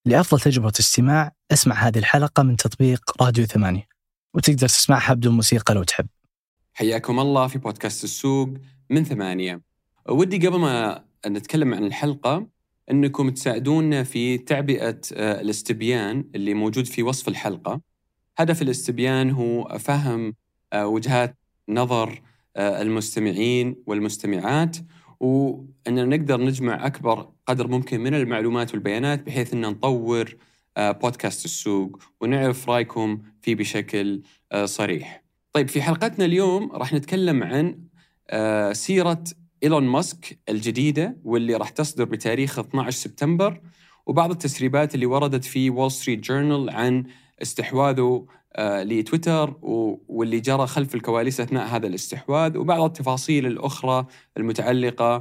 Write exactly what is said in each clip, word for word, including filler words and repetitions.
لأفضل تجربة استماع اسمع هذه الحلقة من تطبيق راديو ثمانية، وتقدر تسمعها بدون موسيقى لو تحب. حياكم الله في بودكاست السوق من ثمانية. ودي قبل ما نتكلم عن الحلقة أنكم تساعدونا في تعبئة الاستبيان اللي موجود في وصف الحلقة. هدف الاستبيان هو فهم وجهات نظر المستمعين والمستمعات، وأننا نقدر نجمع أكبر قدر ممكن من المعلومات والبيانات بحيث أن نطور بودكاست السوق ونعرف رأيكم فيه بشكل صريح. طيب، في حلقتنا اليوم راح نتكلم عن سيرة إيلون ماسك الجديدة واللي راح تصدر بتاريخ اثني عشر سبتمبر، وبعض التسريبات اللي وردت في وول ستريت جورنال عن استحواذه لتويتر واللي جرى خلف الكواليس أثناء هذا الاستحواذ، وبعض التفاصيل الأخرى المتعلقة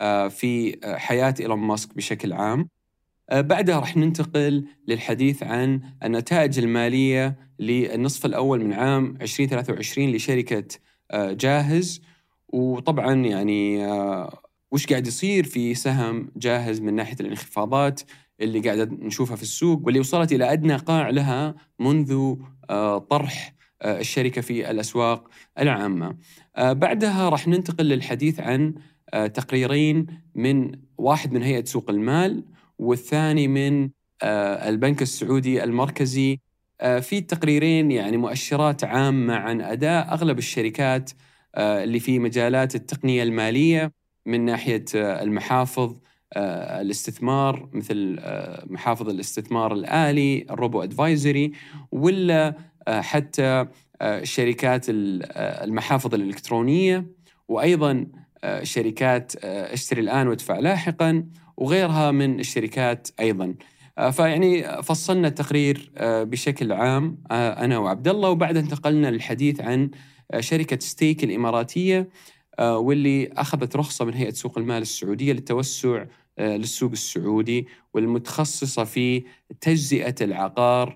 في حياة إيلون ماسك بشكل عام. بعدها راح ننتقل للحديث عن النتائج المالية للنصف الأول من عام عشرين ثلاثة وعشرين لشركة جاهز، وطبعا يعني وش قاعد يصير في سهم جاهز من ناحية الانخفاضات اللي قاعدة نشوفها في السوق واللي وصلت إلى أدنى قاع لها منذ طرح الشركة في الأسواق العامة. بعدها راح ننتقل للحديث عن تقريرين، من واحد من هيئة سوق المال والثاني من البنك السعودي المركزي. في التقريرين يعني مؤشرات عامة عن أداء أغلب الشركات اللي في مجالات التقنية المالية من ناحية المحافظ الاستثمار، مثل محافظ الاستثمار الآلي الروبو أدفايزري، ولا حتى شركات المحافظ الإلكترونية، وأيضا شركات اشتري الآن وادفع لاحقا وغيرها من الشركات أيضا. فيعني فصلنا التقرير بشكل عام أنا وعبد الله، وبعدها انتقلنا للحديث عن شركة ستيك الإماراتية واللي أخذت رخصة من هيئة سوق المال السعودية للتوسع للسوق السعودي، والمتخصصة في تجزئة العقار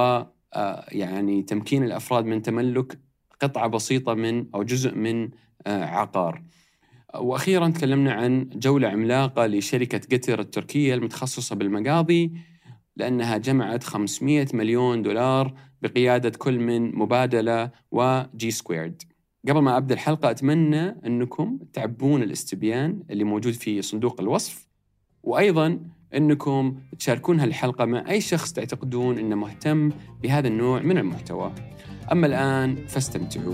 ويعني تمكين الأفراد من تملك قطعة بسيطة من أو جزء من عقار. وأخيراً تكلمنا عن جولة عملاقة لشركة قطر التركية المتخصصة بالمقاضي، لأنها جمعت خمسمائة مليون دولار بقيادة كل من مبادلة وجي سكويرد. قبل ما أبدأ الحلقة أتمنى أنكم تعبون الاستبيان اللي موجود في صندوق الوصف، وأيضاً أنكم تشاركون هالحلقة مع أي شخص تعتقدون أنه مهتم بهذا النوع من المحتوى. أما الآن فاستمتعوا.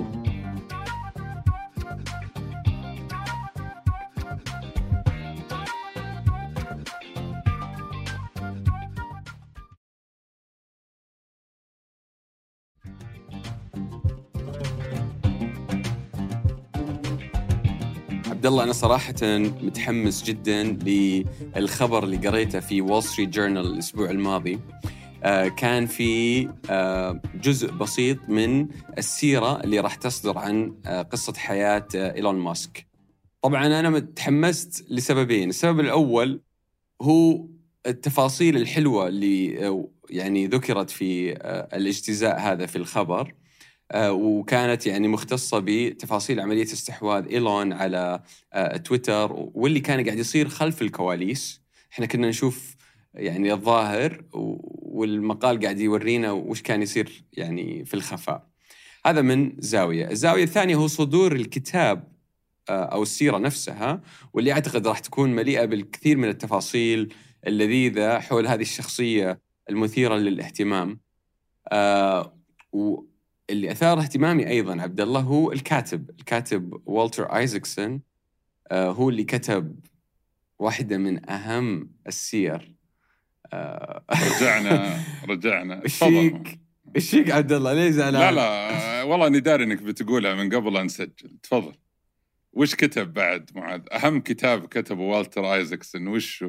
عبد الله، أنا صراحة متحمس جداً للخبر اللي قريته في وول ستريت جورنال الأسبوع الماضي. آه كان في آه جزء بسيط من السيرة اللي راح تصدر عن آه قصة حياة آه إيلون ماسك. طبعاً أنا متحمست لسببين. السبب الأول هو التفاصيل الحلوة اللي آه يعني ذكرت في آه الاجتزاء هذا في الخبر، آه وكانت يعني مختصة بتفاصيل عملية استحواذ إيلون على آه تويتر واللي كان قاعد يصير خلف الكواليس. احنا كنا نشوف يعني الظاهر، والمقال قاعد يورينا وش كان يصير يعني في الخفاء. هذا من زاوية. الزاوية الثانية هو صدور الكتاب آه أو السيرة نفسها، واللي أعتقد راح تكون مليئة بالكثير من التفاصيل اللذيذة حول هذه الشخصية المثيرة للاهتمام. آه و اللي أثار اهتمامي أيضاً عبد الله هو الكاتب الكاتب والتر آيزاكسون. آه هو اللي كتب واحدة من أهم السير. آه رجعنا رجعنا الشيك الشيك عبد الله ليه زعلان؟ لا لا والله أني داري إنك بتقولها من قبل أن نسجل. تفضل. وش كتب بعد معاذ؟ أهم كتاب كتبه والتر آيزاكسون وشو؟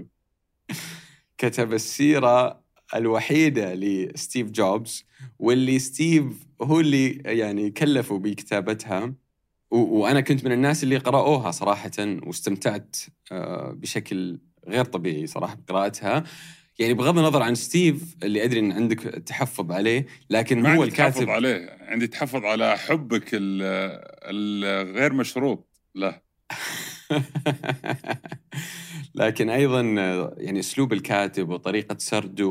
كتب السيرة الوحيدة لستيف جوبز، واللي ستيف هو اللي يعني كلفه بكتابتها، وأنا كنت من الناس اللي قرأوها صراحة واستمتعت بشكل غير طبيعي صراحة بقراءتها. يعني بغض النظر عن ستيف اللي أدري أن عندك تحفظ عليه، لكن هو الكاتب. تحفظ عليه، عندي تحفظ على حبك الغير مشروط له. لكن أيضا يعني أسلوب الكاتب وطريقة سرده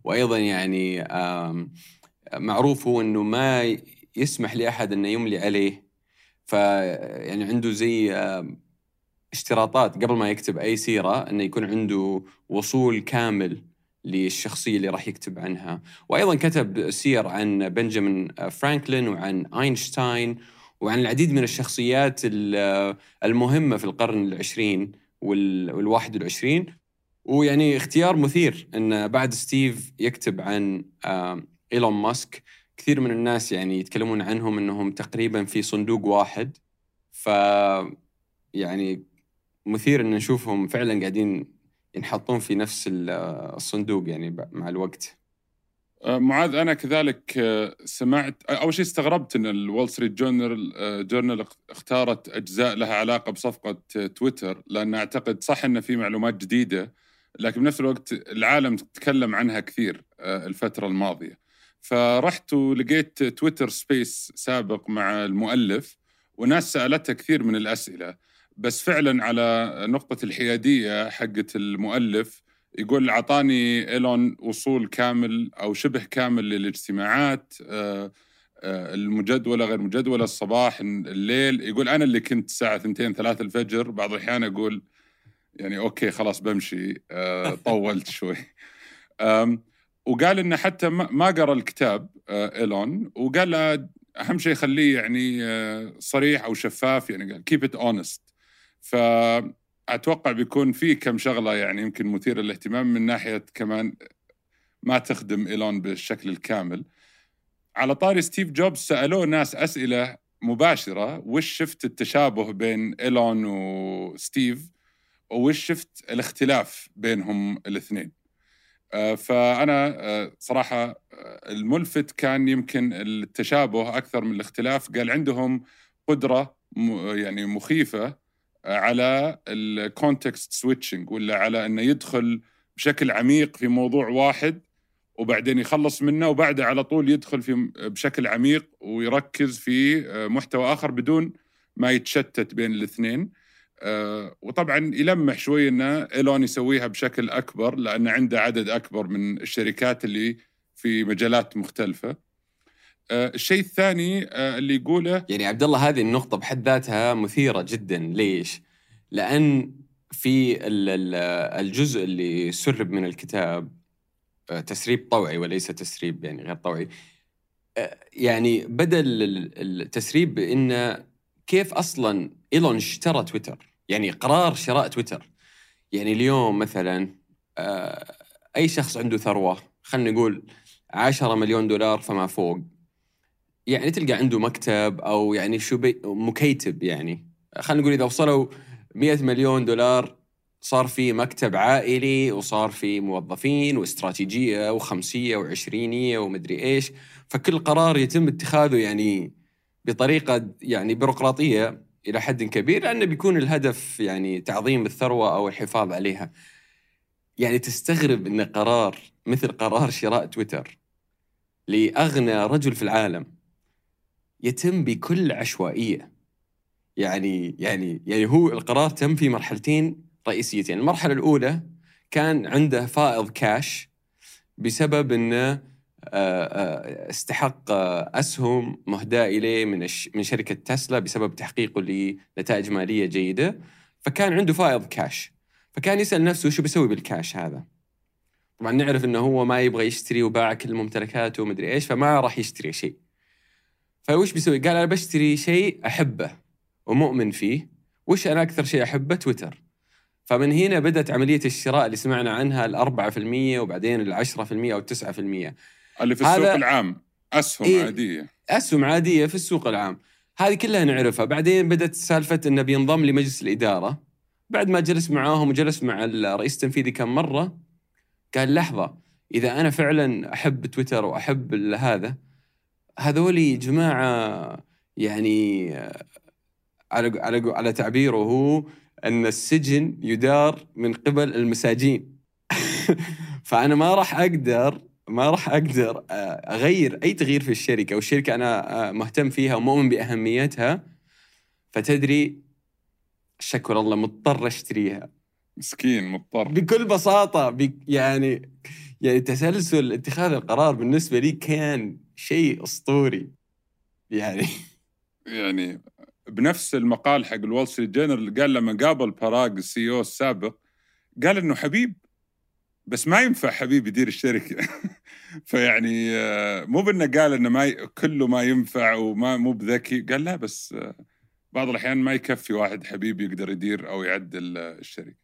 وأيضا يعني معروف هو أنه ما يسمح لأحد أنه يملي عليه، فيعني عنده زي اشتراطات قبل ما يكتب أي سيرة أنه يكون عنده وصول كامل للشخصية اللي راح يكتب عنها. وأيضا كتب سير عن بنجامين فرانكلين وعن أينشتاين وعن العديد من الشخصيات المهمة في القرن العشرين والواحد والعشرين. ويعني اختيار مثير أن بعد ستيف يكتب عن إيلون ماسك. كثير من الناس يعني يتكلمون عنهم أنهم تقريبا في صندوق واحد، ف يعني مثير أن نشوفهم فعلا قاعدين ينحطون في نفس الصندوق يعني مع الوقت. معاذ، أنا كذلك سمعت، أول شيء استغربت أن الوول ستريت جورنال جورنال اختارت أجزاء لها علاقة بصفقة تويتر، لأن أعتقد صح أن في معلومات جديدة، لكن بنفس الوقت العالم تتكلم عنها كثير الفترة الماضية. فرحت ولقيت تويتر سبيس سابق مع المؤلف، وناس سألتها كثير من الأسئلة، بس فعلا على نقطة الحيادية حقة المؤلف، يقول عطاني إيلون وصول كامل أو شبه كامل للاجتماعات المجدولة غير مجدولة، الصباح الليل. يقول أنا اللي كنت الساعة اثنتين ثلاثة الفجر بعض الأحيان أقول يعني أوكي خلاص بمشي، طولت شوي. وقال إنه حتى ما قرأ الكتاب إيلون، وقال له أهم شيء خليه يعني صريح أو شفاف، يعني قال keep it honest. فأتوقع بيكون فيه كم شغلة يعني يمكن مثيرة للاهتمام من ناحية كمان ما تخدم إيلون بالشكل الكامل. على طاري ستيف جوبز، سألوه ناس أسئلة مباشرة، وش شفت التشابه بين إيلون وستيف، وش شفت الاختلاف بينهم الاثنين؟ فأنا صراحة الملفت كان يمكن التشابه أكثر من الاختلاف. قال عندهم قدرة يعني مخيفة على الكونتكست سويتشنج، ولا على أنه يدخل بشكل عميق في موضوع واحد وبعدين يخلص منه، وبعده على طول يدخل في بشكل عميق ويركز في محتوى آخر بدون ما يتشتت بين الاثنين. أه وطبعا يلمح شوي أن إيلون يسويها بشكل أكبر لأن عنده عدد أكبر من الشركات اللي في مجالات مختلفة. أه الشيء الثاني أه اللي يقوله يعني عبد الله، هذه النقطة بحد ذاتها مثيرة جدا. ليش؟ لأن في الجزء اللي سرب من الكتاب تسريب طوعي وليس تسريب يعني غير طوعي، يعني بدل التسريب بأن كيف أصلا إيلون اشترى تويتر، يعني قرار شراء تويتر. يعني اليوم مثلا أي شخص عنده ثروة، خلنا نقول عشرة مليون دولار فما فوق، يعني تلقى عنده مكتب أو يعني شو بي مكيتب. يعني خلنا نقول إذا وصلوا مئة مليون دولار صار في مكتب عائلي، وصار في موظفين واستراتيجية وخمسية وعشرينية ومدري إيش. فكل قرار يتم اتخاذه يعني بطريقة يعني بيروقراطية إلى حد كبير، لأنه بيكون الهدف يعني تعظيم الثروة أو الحفاظ عليها. يعني تستغرب أن قرار مثل قرار شراء تويتر لأغنى رجل في العالم يتم بكل عشوائية. يعني يعني يعني هو القرار تم في مرحلتين رئيسيتين. المرحلة الأولى كان عنده فائض كاش بسبب أنه استحق أسهم مهداة إليه من من شركة تسلا بسبب تحقيقه لنتائج مالية جيدة، فكان عنده فائض كاش. فكان يسأل نفسه شو بيسوي بالكاش هذا. طبعا نعرف أنه هو ما يبغى يشتري وباع كل ممتلكاته ومدري إيش، فما راح يشتري شيء. فوش بيسوي؟ قال أنا بشتري شيء أحبه ومؤمن فيه. وش أنا أكثر شيء أحبه؟ تويتر. فمن هنا بدأت عملية الشراء اللي سمعنا عنها الأربعة في المية وبعدين العشرة في المية أو التسعة في المية اللي في السوق العام، أسهم إيه؟ عادية أسهم عادية في السوق العام، هذه كلها نعرفها. بعدين بدأت سالفة أنه بينضم لمجلس الإدارة. بعد ما جلس معاهم وجلس مع الرئيس التنفيذي كم مرة، قال لحظة، إذا أنا فعلا أحب تويتر وأحب هذا، هذولي جماعة يعني على على على تعبيره هو أن السجن يدار من قبل المساجين. فأنا ما راح أقدر ما راح أقدر أغير أي تغيير في الشركة، والشركة أنا مهتم فيها ومؤمن بأهميتها. فتدري شكر الله مضطر أشتريها. مسكين مضطر بكل بساطة. يعني يعني تسلسل اتخاذ القرار بالنسبة لي كان شيء أسطوري يعني. يعني بنفس المقال حق الول ستريت جورنال قال لما قابل باراغ السي او السابق قال إنه حبيب بس ما ينفع حبيب يدير الشركة. فيعني مو بأنه قال إنه ما ي... كله ما ينفع وما مو بذكي، قال لا بس بعض الأحيان ما يكفي واحد حبيب يقدر يدير أو يعدل الشركة.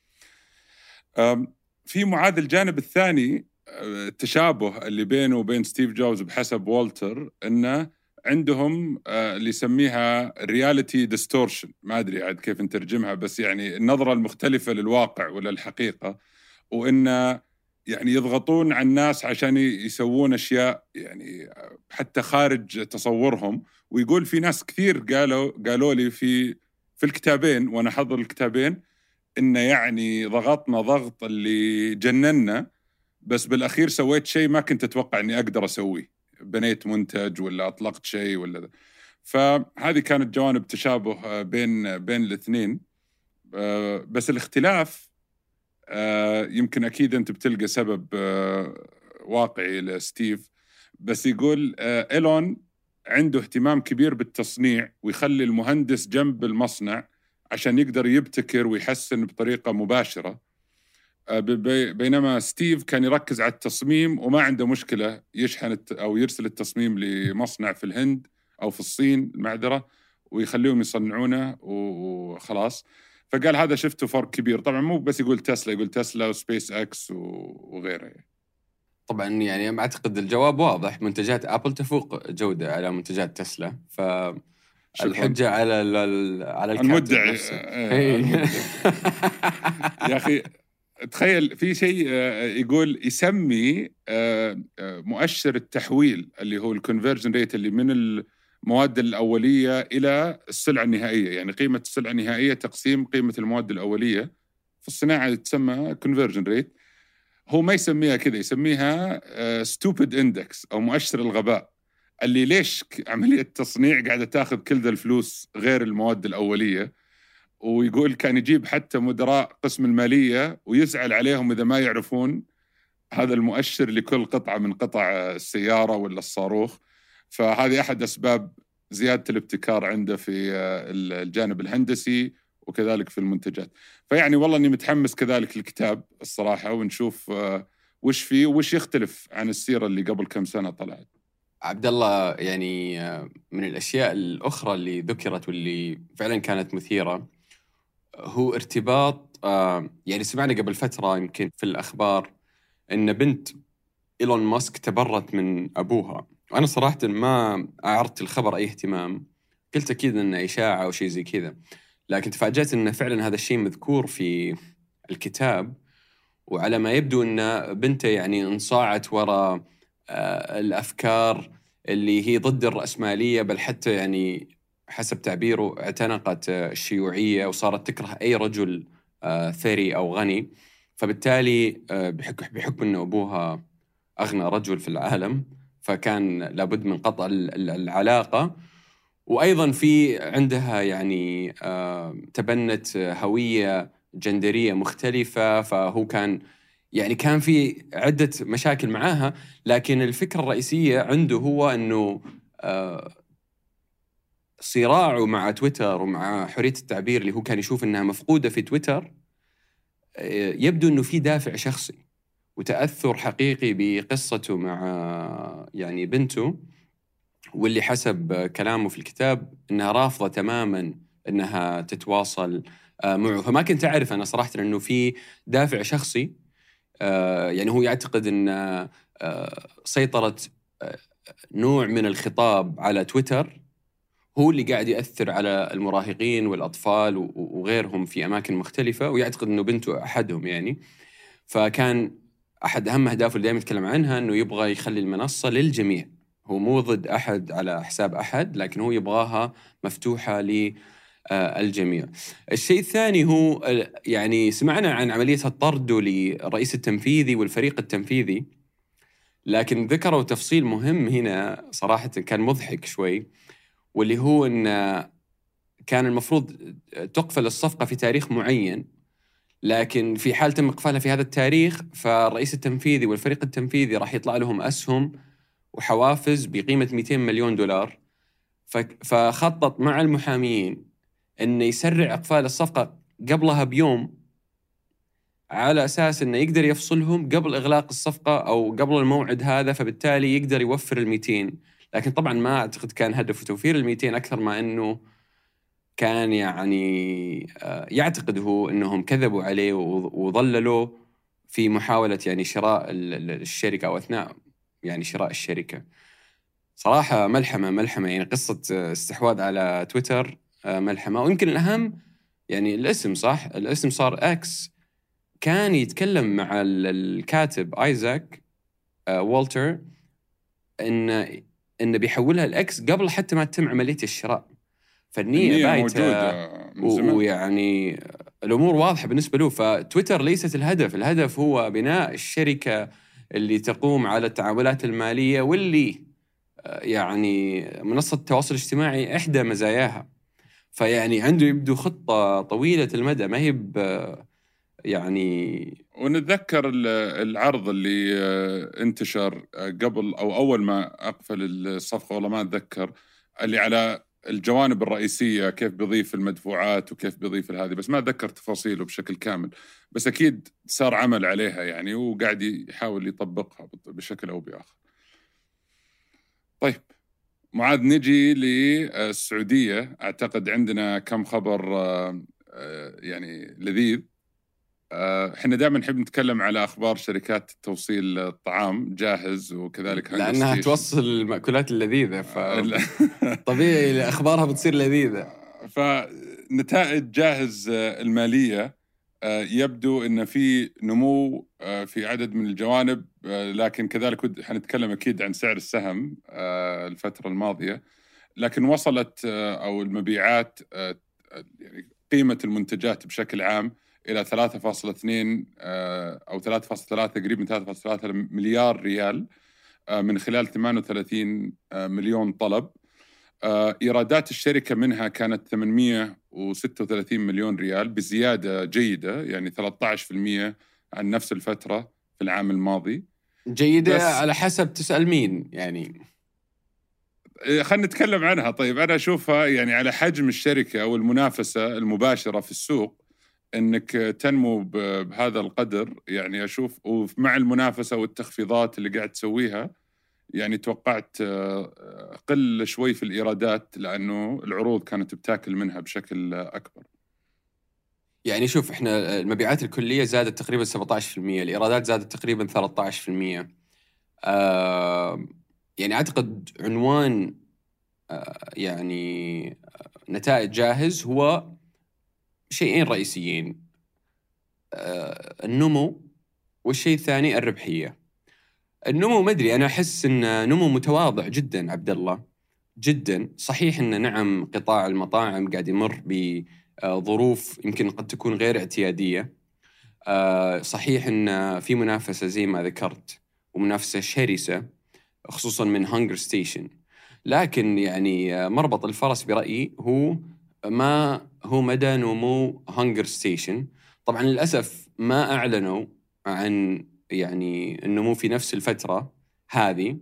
في معادل الجانب الثاني التشابه اللي بينه وبين ستيف جوبز بحسب والتر إنه عندهم اللي يسميها رياليتي ديستورشن، ما أدري عاد كيف نترجمها، بس يعني النظرة المختلفة للواقع ولا الحقيقة، وإنه يعني يضغطون على الناس عشان يسوون أشياء يعني حتى خارج تصورهم. ويقول في ناس كثير قالوا قالوا لي في في الكتابين وأنا حضر الكتابين إنه يعني ضغطنا ضغط اللي جننا، بس بالأخير سويت شيء ما كنت أتوقع إني أقدر أسويه، بنيت منتج ولا أطلقت شيء ولا ده. فهذه كانت جوانب تشابه بين بين الاثنين. بس الاختلاف يمكن أكيد أنت بتلقى سبب واقعي لستيف، بس يقول إيلون عنده اهتمام كبير بالتصنيع ويخلي المهندس جنب المصنع عشان يقدر يبتكر ويحسن بطريقة مباشرة، بينما ستيف كان يركز على التصميم وما عنده مشكلة يشحن أو يرسل التصميم لمصنع في الهند أو في الصين المعذرة ويخليهم يصنعونه وخلاص. فقال هذا شفته فرق كبير. طبعا مو بس يقول تسلا، يقول تسلا وسبيس اكس وغيرها. طبعا يعني أعتقد الجواب واضح، منتجات أبل تفوق جودة على منتجات تسلا، فالحجة على على المدعي نفسه. يا أخي تخيل في شيء يقول يسمي مؤشر التحويل اللي هو الكونفرجن ريت اللي من المواد الأولية إلى السلعة النهائية، يعني قيمة السلعة النهائية تقسيم قيمة المواد الأولية في الصناعة تسمى conversion rate. هو ما يسميها كذا، يسميها stupid index أو مؤشر الغباء، اللي ليش عملية تصنيع قاعدة تاخذ كل ذا الفلوس غير المواد الأولية. ويقول كان يجيب حتى مدراء قسم المالية ويزعل عليهم إذا ما يعرفون هذا المؤشر لكل قطعة من قطع السيارة ولا الصاروخ. فهذه أحد أسباب زيادة الابتكار عنده في الجانب الهندسي وكذلك في المنتجات. فيعني والله أني متحمس كذلك الكتاب الصراحة، ونشوف وش فيه وش يختلف عن السيرة اللي قبل كم سنة طلعت. عبد الله، يعني من الأشياء الأخرى اللي ذكرت واللي فعلا كانت مثيرة هو ارتباط، يعني سمعنا قبل فترة يمكن في الأخبار إن بنت إيلون ماسك تبرت من أبوها. وأنا صراحة ما أعرضت الخبر أي اهتمام، قلت أكيد إنه إشاعة أو شيء زي كذا، لكن تفاجأت إنه فعلا هذا الشيء مذكور في الكتاب. وعلى ما يبدو إن بنته يعني انصاعت وراء الأفكار اللي هي ضد الرأسمالية، بل حتى يعني حسب تعبيره اعتنقت الشيوعية وصارت تكره أي رجل ثري أو غني. فبالتالي بحكم أن أبوها أغنى رجل في العالم فكان لابد من قطع العلاقة. وأيضا في عندها يعني تبنت هوية جندرية مختلفة، فهو كان يعني كان في عدة مشاكل معاها. لكن الفكرة الرئيسية عنده هو أنه صراعه مع تويتر ومع حرية التعبير اللي هو كان يشوف أنها مفقودة في تويتر، يبدو أنه في دافع شخصي وتأثر حقيقي بقصته مع يعني بنته، واللي حسب كلامه في الكتاب أنها رافضة تماماً أنها تتواصل معه. فما كنت أعرف أنا صراحة أنه في دافع شخصي، يعني هو يعتقد أن سيطرة نوع من الخطاب على تويتر هو اللي قاعد يأثر على المراهقين والأطفال وغيرهم في أماكن مختلفة، ويعتقد أنه بنته أحدهم يعني. فكان أحد أهم أهدافه اللي دائما يتكلم عنها أنه يبغى يخلي المنصة للجميع، هو مو ضد أحد على حساب أحد، لكن هو يبغاها مفتوحة للجميع. الشيء الثاني هو يعني سمعنا عن عملية الطرد للرئيس التنفيذي والفريق التنفيذي، لكن ذكروا تفصيل مهم هنا صراحة كان مضحك شوي، واللي هو أن كان المفروض تقفل الصفقة في تاريخ معين، لكن في حال تم إقفالها في هذا التاريخ فالرئيس التنفيذي والفريق التنفيذي راح يطلع لهم أسهم وحوافز بقيمة مئتين مليون دولار. فخطط مع المحاميين أنه يسرع إقفال الصفقة قبلها بيوم على أساس أنه يقدر يفصلهم قبل إغلاق الصفقة أو قبل الموعد هذا، فبالتالي يقدر يوفر الميتين. لكن طبعا ما أعتقد كان هدفه توفير الميتين أكثر ما أنه كان يعني يعتقد هو أنهم كذبوا عليه وضللوا في محاولة يعني شراء الشركة أو أثناء يعني شراء الشركة. صراحة ملحمة ملحمة يعني قصة استحواذ على تويتر ملحمة. ويمكن الأهم يعني الاسم، صح؟ الاسم صار أكس. كان يتكلم مع الكاتب آيزاك والتر إن إن بيحولها الأكس قبل حتى ما تتم عملية الشراء. فالنية بايتة ويعني الأمور واضحة بالنسبة له. فتويتر ليست الهدف، الهدف هو بناء الشركة اللي تقوم على التعاملات المالية واللي يعني منصة التواصل الاجتماعي إحدى مزاياها. فيعني عنده يبدو خطة طويلة المدى، ما هي يعني. ونتذكر العرض اللي انتشر قبل أو أول ما أقفل الصفقة، والله ما أتذكر، اللي على الجوانب الرئيسية كيف بيضيف المدفوعات وكيف بيضيف هذه، بس ما أتذكر تفاصيله بشكل كامل. بس أكيد صار عمل عليها يعني، وقاعد يحاول يطبقها بشكل أو بآخر. طيب معاذ، نجي للسعودية. أعتقد عندنا كم خبر يعني لذيذ. احنا دائما نحب نتكلم على أخبار شركات توصيل الطعام جاهز وكذلك لأنها توصل المأكولات اللذيذة، فطبيعي أخبارها بتصير لذيذة. فنتائج جاهز المالية يبدو أن في نمو في عدد من الجوانب، لكن كذلك حنتكلم أكيد عن سعر السهم الفترة الماضية. لكن وصلت أو المبيعات يعني قيمة المنتجات بشكل عام إلى ثلاثة فاصلة اثنين أو ثلاثة فاصلة ثلاثة قريب من ثلاثة فاصلة ثلاثة مليار ريال من خلال ثمانية وثلاثين مليون طلب. إيرادات الشركة منها كانت ثمانمئة وستة وثلاثين مليون ريال بزيادة جيدة، يعني ثلاثة عشر بالمئة عن نفس الفترة في العام الماضي. جيدة على حسب تسأل مين يعني. خلينا نتكلم عنها. طيب أنا أشوفها يعني على حجم الشركة والمنافسة المباشرة في السوق، أنك تنمو بهذا القدر يعني أشوف، ومع المنافسة والتخفيضات اللي قاعد تسويها يعني توقعت قل شوي في الإيرادات، لأنه العروض كانت بتاكل منها بشكل أكبر. يعني شوف، إحنا المبيعات الكلية زادت تقريبا سبعة عشر بالمئة، الإيرادات زادت تقريبا ثلاثة عشر بالمئة. آه يعني أعتقد عنوان آه يعني نتائج جاهز هو شيئين رئيسيين: آه النمو، والشيء الثاني الربحية. النمو ما أدري، أنا أحس إن نمو متواضع جدا عبد الله، جدا. صحيح إن نعم قطاع المطاعم قاعد يمر بظروف يمكن قد تكون غير اعتيادية. صحيح إن في منافسة زي ما ذكرت، ومنافسة شرسة خصوصا من هانجر ستيشن. لكن يعني مربط الفرس برأيي هو ما هو مدى نمو هانجر ستيشن. طبعا للأسف ما أعلنوا عن يعني النمو في نفس الفترة هذه،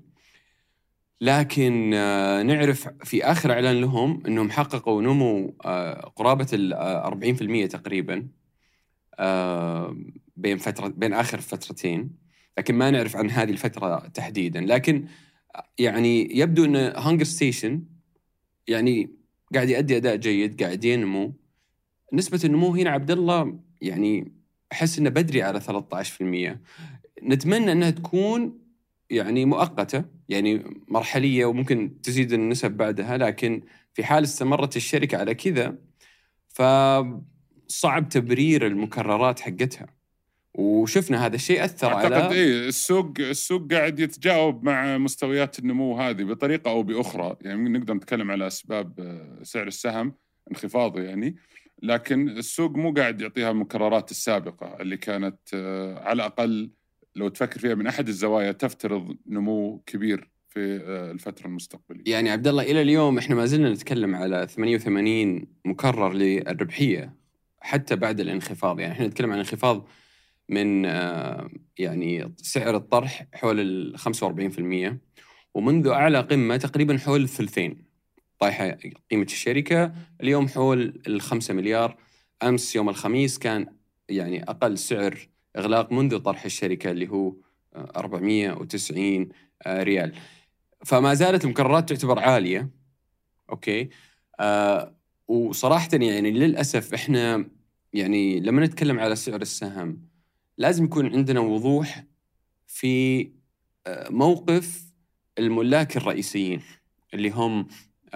لكن نعرف في آخر إعلان لهم أنهم حققوا نمو قرابة الأربعين في المئة تقريبا بين فترة بين آخر فترتين، لكن ما نعرف عن هذه الفترة تحديدا. لكن يعني يبدو أن هانجر ستيشن يعني قاعد يؤدي أداء جيد، قاعد ينمو. نسبة النمو هنا عبد الله يعني أحس أنه بدري على ثلاثة عشر بالمئة. نتمنى أنها تكون يعني مؤقتة، يعني مرحلية، وممكن تزيد النسب بعدها. لكن في حال استمرت الشركة على كذا فصعب تبرير المكررات حقتها، وشفنا هذا الشيء أثر أعتقد على إيه السوق السوق قاعد يتجاوب مع مستويات النمو هذه بطريقة أو بأخرى. يعني نقدر نتكلم على أسباب سعر السهم انخفاضه يعني، لكن السوق مو قاعد يعطيها المكررات السابقة اللي كانت على الأقل لو تفكر فيها من أحد الزوايا تفترض نمو كبير في الفترة المستقبلية. يعني عبد الله إلى اليوم إحنا ما زلنا نتكلم على ثمانية وثمانين مكرر للربحية حتى بعد الانخفاض. يعني احنا نتكلم عن انخفاض من يعني سعر الطرح حول ال خمسة وأربعين بالمئة، ومنذ أعلى قمة تقريبا حول الثلثين طايحة قيمة الشركة. اليوم حول الخمسة مليار. أمس يوم الخميس كان يعني أقل سعر إغلاق منذ طرح الشركة اللي هو أربعمئة وتسعين ريال. فما زالت المقررات تعتبر عالية. أوكي. آه وصراحة يعني للأسف إحنا يعني لما نتكلم على سعر السهم لازم يكون عندنا وضوح في موقف الملاك الرئيسيين اللي هم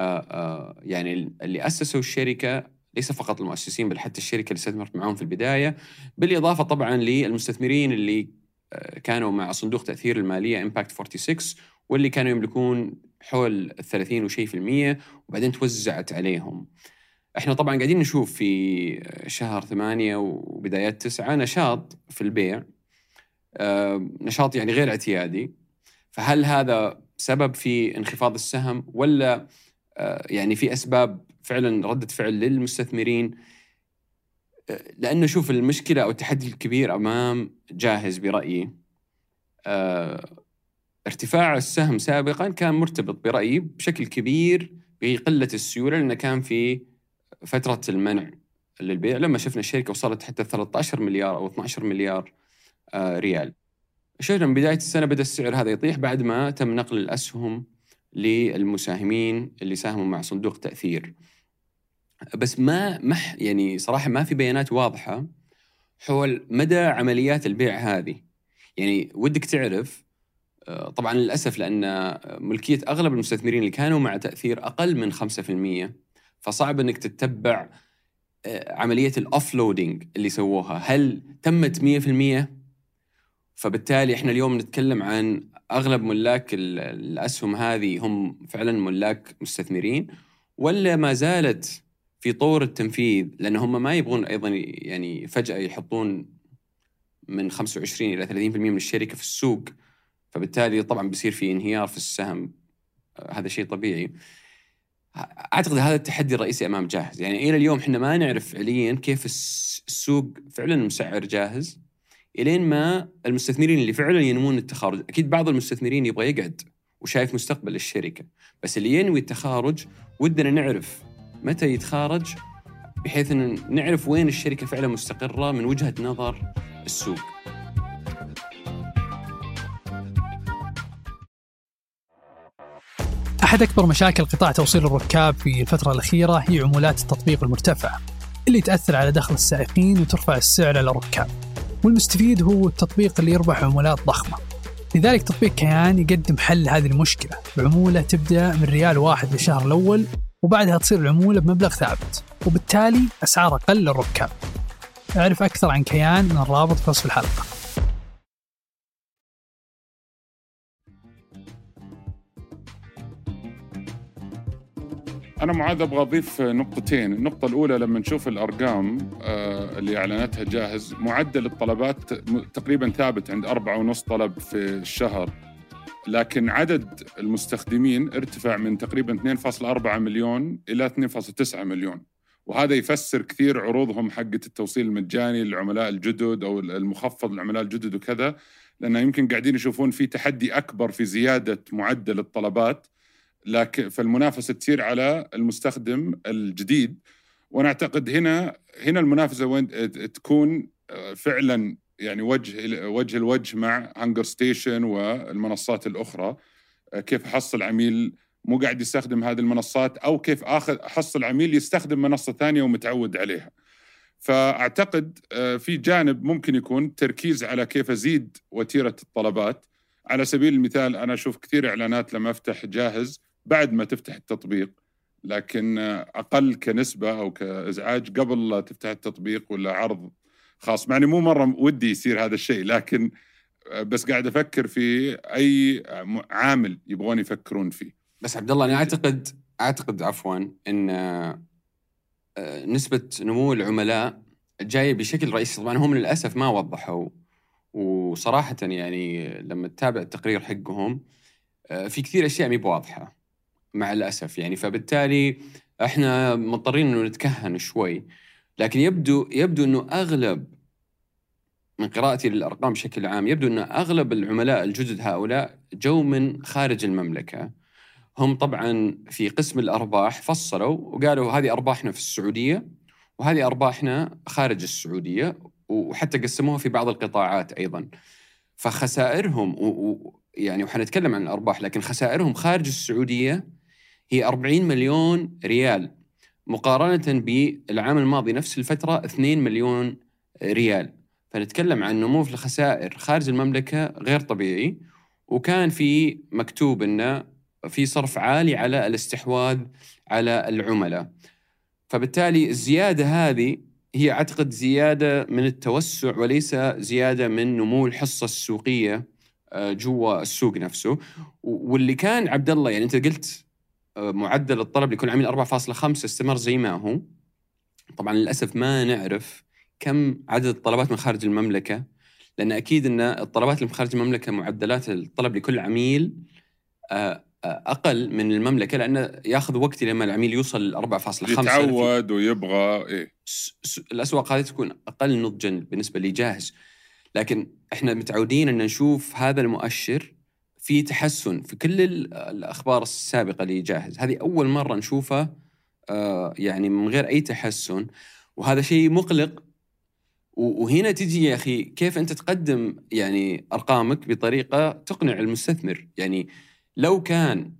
يعني اللي أسسوا الشركة، ليس فقط المؤسسين بل حتى الشركة اللي استثمرت معهم في البداية، بالإضافة طبعا للمستثمرين اللي كانوا مع صندوق تأثير المالية إمباكت ستة وأربعين واللي كانوا يملكون حول الثلاثين وشيء في المية وبعدين توزعت عليهم. احنا طبعا قاعدين نشوف في شهر ثمانية وبدايات تسعة نشاط في البيع، آه نشاط يعني غير اعتيادي. فهل هذا سبب في انخفاض السهم ولا آه يعني في أسباب فعلا ردة فعل للمستثمرين؟ آه لأنه شوف المشكلة أو التحدي الكبير أمام جاهز برأيي آه ارتفاع السهم سابقا كان مرتبط برأيي بشكل كبير بقلة السيولة، لأنه كان في فترة المنع للبيع لما شفنا الشركة وصلت حتى ثلاثة عشر مليار أو اثنا عشر مليار آه ريال. شفنا من بداية السنة بدأ السعر هذا يطيح بعد ما تم نقل الأسهم للمساهمين اللي ساهموا مع صندوق تأثير. بس ما مح يعني صراحة ما في بيانات واضحة حول مدى عمليات البيع هذه. يعني ودك تعرف، طبعا للأسف لأن ملكية أغلب المستثمرين اللي كانوا مع تأثير أقل من خمسة بالمئة، فصعب أنك تتبع عملية الأوفلودينج اللي سووها هل تمت مئة بالمئة. فبالتالي إحنا اليوم نتكلم عن أغلب ملاك الأسهم هذه هم فعلا ملاك مستثمرين ولا ما زالت في طور التنفيذ، لأن هم ما يبغون أيضا يعني فجأة يحطون من خمسة وعشرين إلى ثلاثين بالمئة من الشركة في السوق، فبالتالي طبعا بيصير في انهيار في السهم. هذا شيء طبيعي. أعتقد هذا التحدي الرئيسي أمام جاهز. يعني إلى اليوم إحنا ما نعرف فعليا كيف السوق فعلا مسعر جاهز إلين ما المستثمرين اللي فعلا ينمون التخارج. أكيد بعض المستثمرين يبغى يقعد وشايف مستقبل الشركة، بس اللي ينوي التخارج ودنا نعرف متى يتخارج بحيث أن نعرف وين الشركة فعلا مستقرة من وجهة نظر السوق. أحد أكبر مشاكل قطاع توصيل الركاب في الفترة الأخيرة هي عمولات التطبيق المرتفعة اللي تأثر على دخل السائقين وترفع السعر على الركاب، والمستفيد هو التطبيق اللي يربح عمولات ضخمة. لذلك تطبيق كيان يقدم حل هذه المشكلة بعمولة تبدأ من ريال واحد للشهر الأول، وبعدها تصير العمولة بمبلغ ثابت وبالتالي أسعار أقل للركاب. أعرف أكثر عن كيان من الرابط في وصف الحلقة. أنا معاذ أبغى أضيف نقطتين. النقطة الأولى لما نشوف الأرقام اللي أعلنتها جاهز، معدل الطلبات تقريبا ثابت عند أربعة ونص طلب في الشهر، لكن عدد المستخدمين ارتفع من تقريبا اثنين فاصلة أربعة مليون إلى اثنين فاصلة تسعة مليون، وهذا يفسر كثير عروضهم حقة التوصيل المجاني للعملاء الجدد أو المخفض للعملاء الجدد وكذا، لأن يمكن قاعدين يشوفون في تحدي أكبر في زيادة معدل الطلبات، لكن فالمنافسة تصير على المستخدم الجديد. وأنا أعتقد هنا هنا المنافسة وين تكون فعلا يعني وجه وجه الوجه مع هانجر ستيشن والمنصات الأخرى. كيف أحصل عميل مو قاعد يستخدم هذه المنصات، أو كيف آخذ أحصل عميل يستخدم منصة ثانية ومتعود عليها. فأعتقد في جانب ممكن يكون تركيز على كيف أزيد وتيرة الطلبات. على سبيل المثال أنا أشوف كثير إعلانات لما أفتح جاهز بعد ما تفتح التطبيق، لكن أقل كنسبة أو كإزعاج قبل لا تفتح التطبيق ولا عرض خاص. معني مو مرة ودي يصير هذا الشيء، لكن بس قاعد أفكر في أي عامل يبغون يفكرون فيه. بس عبد الله أنا أعتقد أعتقد عفواً إن نسبة نمو العملاء جاية بشكل رئيسي. طبعاً هم للأسف ما وضحوا، وصراحة يعني لما تتابع التقرير حقهم في كثير أشياء مي بواضحة مع الأسف يعني. فبالتالي إحنا مضطرين إنه نتكهن شوي، لكن يبدو يبدو أنه أغلب من قراءتي للأرقام بشكل عام يبدو أن أغلب العملاء الجدد هؤلاء جو من خارج المملكة. هم طبعا في قسم الأرباح فصلوا وقالوا هذه أرباحنا في السعودية وهذه أرباحنا خارج السعودية، وحتى قسموها في بعض القطاعات أيضا. فخسائرهم و... و... يعني وحنتكلم عن الأرباح، لكن خسائرهم خارج السعودية هي أربعين مليون ريال مقارنة بالعام الماضي نفس الفترة اثنين مليون ريال. فنتكلم عن نمو في الخسائر خارج المملكة غير طبيعي، وكان في مكتوب أنه في صرف عالي على الاستحواذ على العملاء. فبالتالي الزيادة هذه هي أعتقد زيادة من التوسع وليس زيادة من نمو الحصة السوقية جوا السوق نفسه. واللي كان عبد الله يعني أنت قلت معدل الطلب لكل عميل أربعة فاصلة خمسة استمر زي ما هو. طبعا للأسف ما نعرف كم عدد الطلبات من خارج المملكة، لأن أكيد أن الطلبات اللي من خارج المملكة معدلات الطلب لكل عميل أقل من المملكة، لأنه يأخذ وقت لما العميل يوصل لأربعة فاصلة خمسة يتعود ويبغى إيه. الأسواق هذه تكون أقل نضجاً بالنسبة لي جاهز. لكن إحنا متعودين أن نشوف هذا المؤشر في تحسن في كل الأخبار السابقة اللي جاهز. هذه أول مرة نشوفه آه يعني من غير أي تحسن، وهذا شيء مقلق. وهنا تجي يا أخي كيف أنت تقدم يعني أرقامك بطريقة تقنع المستثمر. يعني لو كان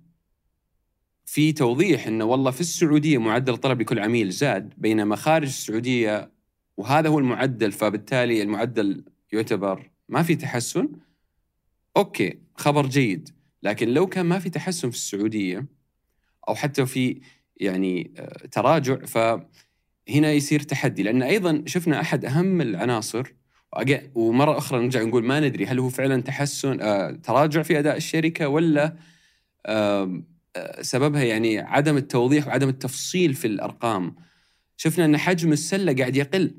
في توضيح أنه والله في السعودية معدل الطلب لكل عميل زاد بينما خارج السعودية وهذا هو المعدل، فبالتالي المعدل يعتبر ما في تحسن، أوكي خبر جيد. لكن لو كان ما في تحسن في السعودية أو حتى في يعني تراجع، فهنا يصير تحدي. لأن أيضا شفنا أحد أهم العناصر، ومرة أخرى نرجع نقول ما ندري هل هو فعلا تحسن آه تراجع في أداء الشركة ولا آه سببها يعني عدم التوضيح وعدم التفصيل في الأرقام. شفنا أن حجم السلة قاعد يقل،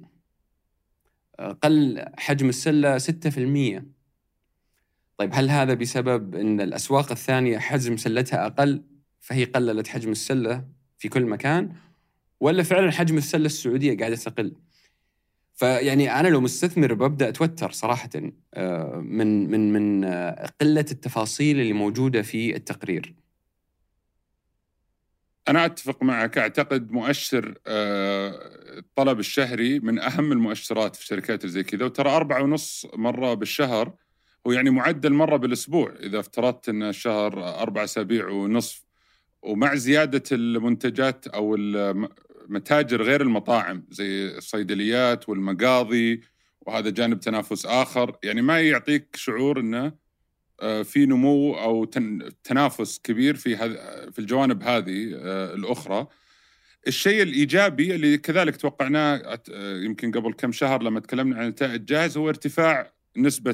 قل حجم السلة ستة في المية. طيب هل هذا بسبب أن الأسواق الثانية حجم سلتها أقل فهي قللت حجم السلة في كل مكان، ولا فعلا حجم السلة السعودية قاعدة تقل؟ فيعني أنا لو مستثمر ببدأ أتوتر صراحة من من من قلة التفاصيل اللي موجودة في التقرير. أنا أتفق معك. أعتقد مؤشر الطلب الشهري من أهم المؤشرات في الشركات زي كذا، وترى أربعة ونص مرة بالشهر هو يعني معدل مرة بالأسبوع إذا افترضت أن الشهر أربع أسابيع ونصف، ومع زيادة المنتجات أو المتاجر غير المطاعم زي الصيدليات والمقاضي، وهذا جانب تنافس آخر. يعني ما يعطيك شعور أنه في نمو أو تنافس كبير في في الجوانب هذه الأخرى. الشيء الإيجابي اللي كذلك توقعناه يمكن قبل كم شهر لما تكلمنا عن نتائج جاهز هو ارتفاع نسبة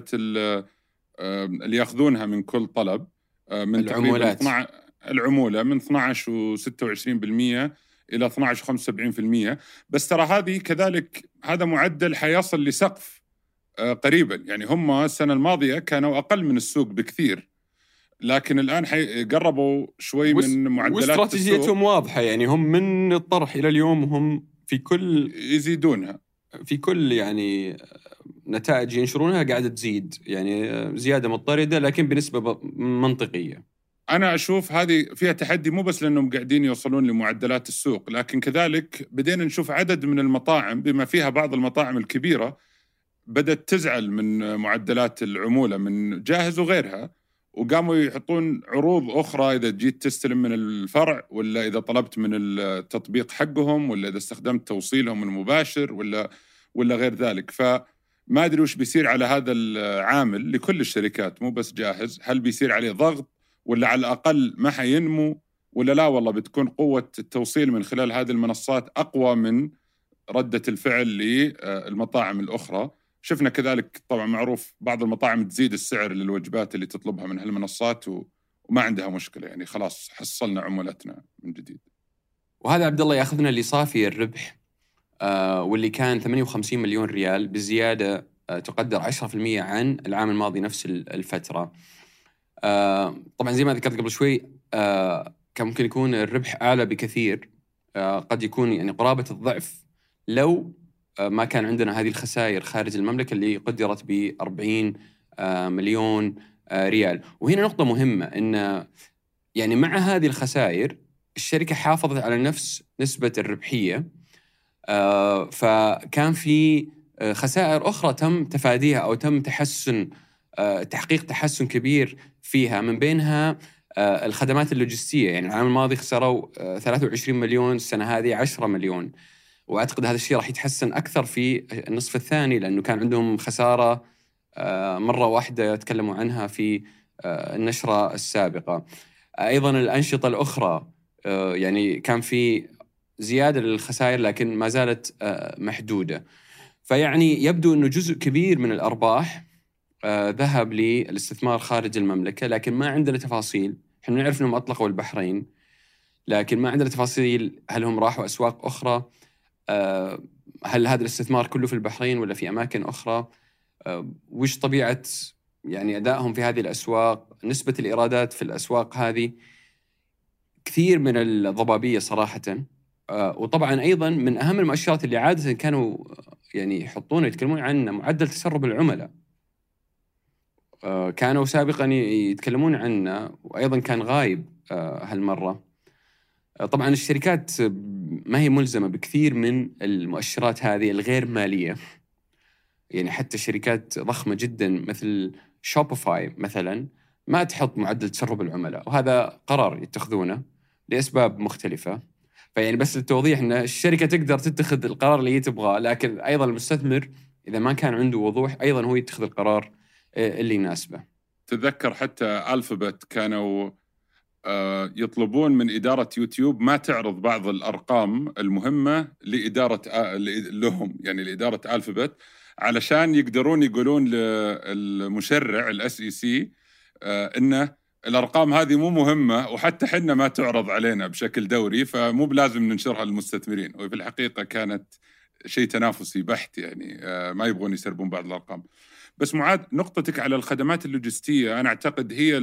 اللي يأخذونها من كل طلب من العمولات العمولة من اثنا عشر وستة وعشرين بالمئة إلى اثنا عشر وخمسة وسبعين بالمئة. بس ترى هذه كذلك هذا معدل حيصل لسقف قريبا. يعني هم السنة الماضية كانوا أقل من السوق بكثير، لكن الآن قربوا شوي من معدلات واستراتيجيتهم واضحة. يعني هم من الطرح إلى اليوم هم في كل يزيدونها في كل يعني نتائج ينشرونها قاعدة تزيد، يعني زيادة مضطردة لكن بنسبة منطقية. أنا أشوف هذه فيها تحدي، مو بس لأنهم قاعدين يوصلون لمعدلات السوق، لكن كذلك بدينا نشوف عدد من المطاعم بما فيها بعض المطاعم الكبيرة بدأت تزعل من معدلات العمولة من جاهز وغيرها، وقاموا يحطون عروض أخرى إذا جيت تستلم من الفرع، ولا إذا طلبت من التطبيق حقهم، ولا إذا استخدمت توصيلهم المباشر، ولا ولا غير ذلك. فما أدري وش بيصير على هذا العامل لكل الشركات مو بس جاهز. هل بيصير عليه ضغط، ولا على الأقل ما حينمو، ولا لا والله بتكون قوة التوصيل من خلال هذه المنصات أقوى من ردة الفعل للمطاعم الأخرى. شفنا كذلك طبعا معروف بعض المطاعم تزيد السعر للوجبات اللي تطلبها من هالمنصات وما عندها مشكلة، يعني خلاص حصلنا عمولتنا من جديد. وهذا عبد الله ياخذنا لصافي الربح آه واللي كان ثمانية وخمسين مليون ريال بزيادة آه تقدر عشرة بالمئة عن العام الماضي نفس الفترة. آه طبعا زي ما ذكرت قبل شوي آه كان ممكن يكون الربح أعلى بكثير، آه قد يكون يعني قرابة الضعف لو ما كان عندنا هذه الخسائر خارج المملكة اللي قدرت ب أربعين مليون ريال. وهنا نقطة مهمة، إن يعني مع هذه الخسائر الشركة حافظت على نفس نسبة الربحية، فكان في خسائر أخرى تم تفاديها أو تم تحسن تحقيق تحسن كبير فيها، من بينها الخدمات اللوجستية. يعني العام الماضي خسروا ثلاثة وعشرين مليون، السنة هذه عشرة مليون، وأعتقد هذا الشيء راح يتحسن أكثر في النصف الثاني، لأنه كان عندهم خسارة مرة واحدة تكلموا عنها في النشرة السابقة. أيضا الأنشطة الأخرى يعني كان في زيادة للخسائر لكن ما زالت محدودة. فيعني يبدو أنه جزء كبير من الأرباح ذهب للاستثمار خارج المملكة، لكن ما عندنا تفاصيل. احنا نعرف أنهم أطلقوا البحرين، لكن ما عندنا تفاصيل هل هم راحوا أسواق أخرى، هل هذا الاستثمار كله في البحرين ولا في أماكن أخرى، وش طبيعة يعني أدائهم في هذه الأسواق، نسبة الإيرادات في الأسواق هذه. كثير من الضبابية صراحة. وطبعا أيضا من أهم المؤشرات اللي عادة كانوا يعني يحطون يتكلمون عن معدل تسرب العملاء، كانوا سابقا يتكلمون عنه وأيضا كان غايب هالمرة. طبعا الشركات ما هي ملزمة بكثير من المؤشرات هذه الغير مالية، يعني حتى شركات ضخمة جدا مثل شوبيفاي مثلا ما تحط معدل تسرب العملاء، وهذا قرار يتخذونه لأسباب مختلفة. فيعني بس للتوضيح أن الشركة تقدر تتخذ القرار اللي تبغاه، لكن أيضا المستثمر إذا ما كان عنده وضوح أيضا هو يتخذ القرار اللي يناسبه. تذكر حتى ألفابت كانوا يطلبون من إدارة يوتيوب ما تعرض بعض الأرقام المهمة لإدارة لهم، يعني لإدارة ألفابت، علشان يقدرون يقولون للمشرع الاس اي سي إنه الأرقام هذه مو مهمة وحتى حنا ما تعرض علينا بشكل دوري، فمو بلازم ننشرها للمستثمرين. وفي الحقيقة كانت شيء تنافسي بحت، يعني ما يبغون يسربون بعض الأرقام. بس معاذ، نقطتك على الخدمات اللوجستية أنا أعتقد هي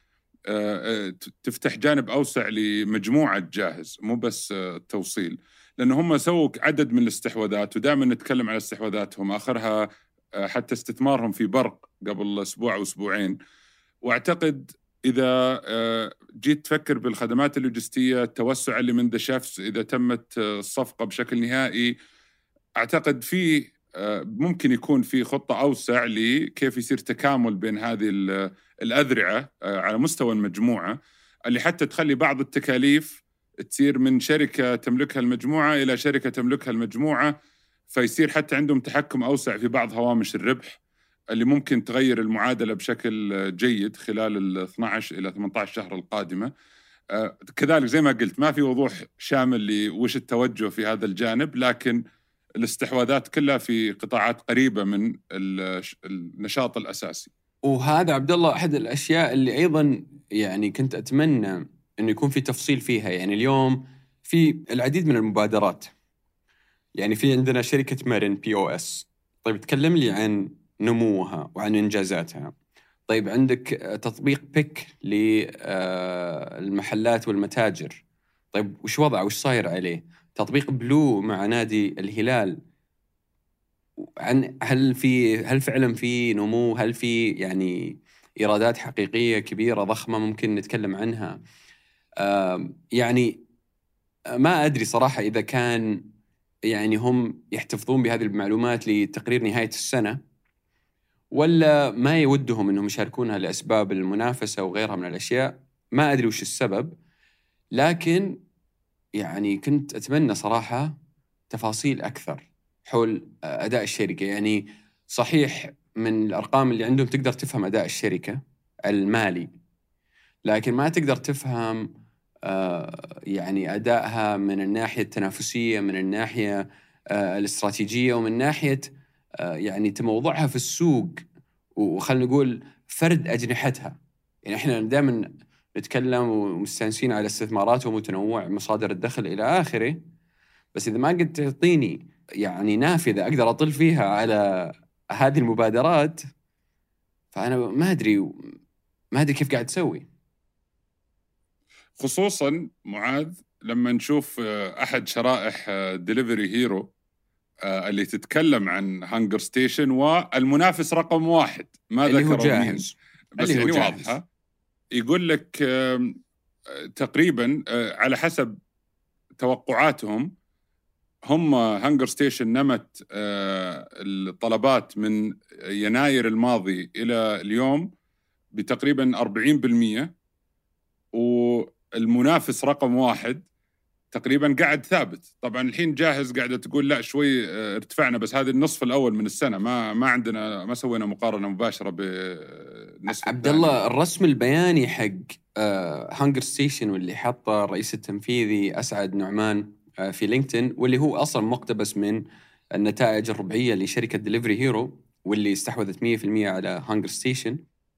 تفتح جانب أوسع لمجموعة جاهز، مو بس التوصيل، لأنه هم سووا عدد من الاستحواذات، ودائما نتكلم على استحواذاتهم، آخرها حتى استثمارهم في برق قبل أسبوع أو أسبوعين. وأعتقد إذا جيت تفكر بالخدمات اللوجستية، التوسع اللي من دشافس إذا تمت الصفقة بشكل نهائي، أعتقد فيه ممكن يكون في خطة أوسع لكيف يصير تكامل بين هذه الأذرعة على مستوى المجموعة، اللي حتى تخلي بعض التكاليف تصير من شركة تملكها المجموعة إلى شركة تملكها المجموعة، فيصير حتى عندهم تحكم أوسع في بعض هوامش الربح اللي ممكن تغير المعادلة بشكل جيد خلال ال اثنا عشر إلى ثمانية عشر شهر القادمة. كذلك زي ما قلت ما في وضوح شامل لوش التوجه في هذا الجانب، لكن الاستحواذات كلها في قطاعات قريبة من النشاط الأساسي. وهذا عبد الله أحد الأشياء اللي أيضا يعني كنت أتمنى أنه يكون في تفصيل فيها. يعني اليوم في العديد من المبادرات، يعني في عندنا شركة مارين بي أو إس، طيب تكلم لي عن نموها وعن إنجازاتها. طيب عندك تطبيق بيك للمحلات والمتاجر، طيب وش وضعه وش صاير عليه؟ تطبيق بلو مع نادي الهلال، عن هل في هل فعلا في نمو؟ هل في يعني إيرادات حقيقية كبيرة ضخمة ممكن نتكلم عنها؟ يعني ما أدري صراحة إذا كان يعني هم يحتفظون بهذه المعلومات لتقرير نهاية السنة، ولا ما يودهم أنهم يشاركونها لأسباب المنافسة وغيرها من الأشياء. ما أدري وش السبب، لكن يعني كنت أتمنى صراحة تفاصيل أكثر حول أداء الشركة. يعني صحيح من الأرقام اللي عندهم تقدر تفهم أداء الشركة المالي، لكن ما تقدر تفهم يعني أدائها من الناحية التنافسية، من الناحية الاستراتيجية، ومن ناحية يعني تموضعها في السوق، وخلنا نقول فرد أجنحتها. يعني إحنا دائما نتكلم ومستانسين على استثمارات ومتنوع مصادر الدخل إلى آخره، بس إذا ما قد تعطيني يعني نافذة أقدر أطل فيها على هذه المبادرات، فأنا ما أدري ما أدري كيف قاعد تسوي. خصوصاً معاذ لما نشوف أحد شرائح ديليفري هيرو آه اللي تتكلم عن هانجر ستيشن والمنافس رقم واحد ما ذكروا مين، بس يعني واضحة. يقول لك آه تقريبا آه على حسب توقعاتهم هم هانجر ستيشن نمت آه الطلبات من يناير الماضي إلى اليوم بتقريبا أربعين بالمئة، والمنافس رقم واحد تقريبا قاعد ثابت. طبعا الحين جاهز قاعدة تقول لا شوي ارتفعنا، بس هذا النصف الأول من السنة، ما ما عندنا ما سوينا مقارنة مباشرة بالنصف. عبد الله الرسم البياني حق هانجر ستيشن واللي حطه الرئيس التنفيذي أسعد نعمان آه في لينكدين، واللي هو أصلا مقتبس من النتائج الربعية لشركة ديليفري هيرو واللي استحوذت مية بالمية على هانجر ستيشن.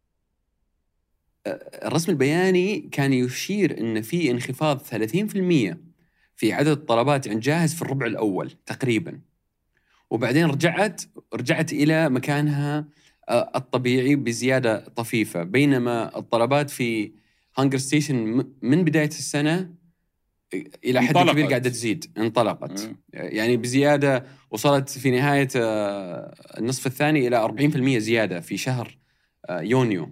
الرسم البياني كان يشير أن في انخفاض ثلاثين بالمئة في عدد الطلبات عن جاهز في الربع الأول تقريبا، وبعدين رجعت رجعت إلى مكانها الطبيعي بزيادة طفيفة، بينما الطلبات في هانجر ستيشن من بداية السنة إلى حد كبير قاعدة تزيد، انطلقت م. يعني بزيادة، وصلت في نهاية النصف الثاني إلى أربعين بالمئة زيادة في شهر يونيو.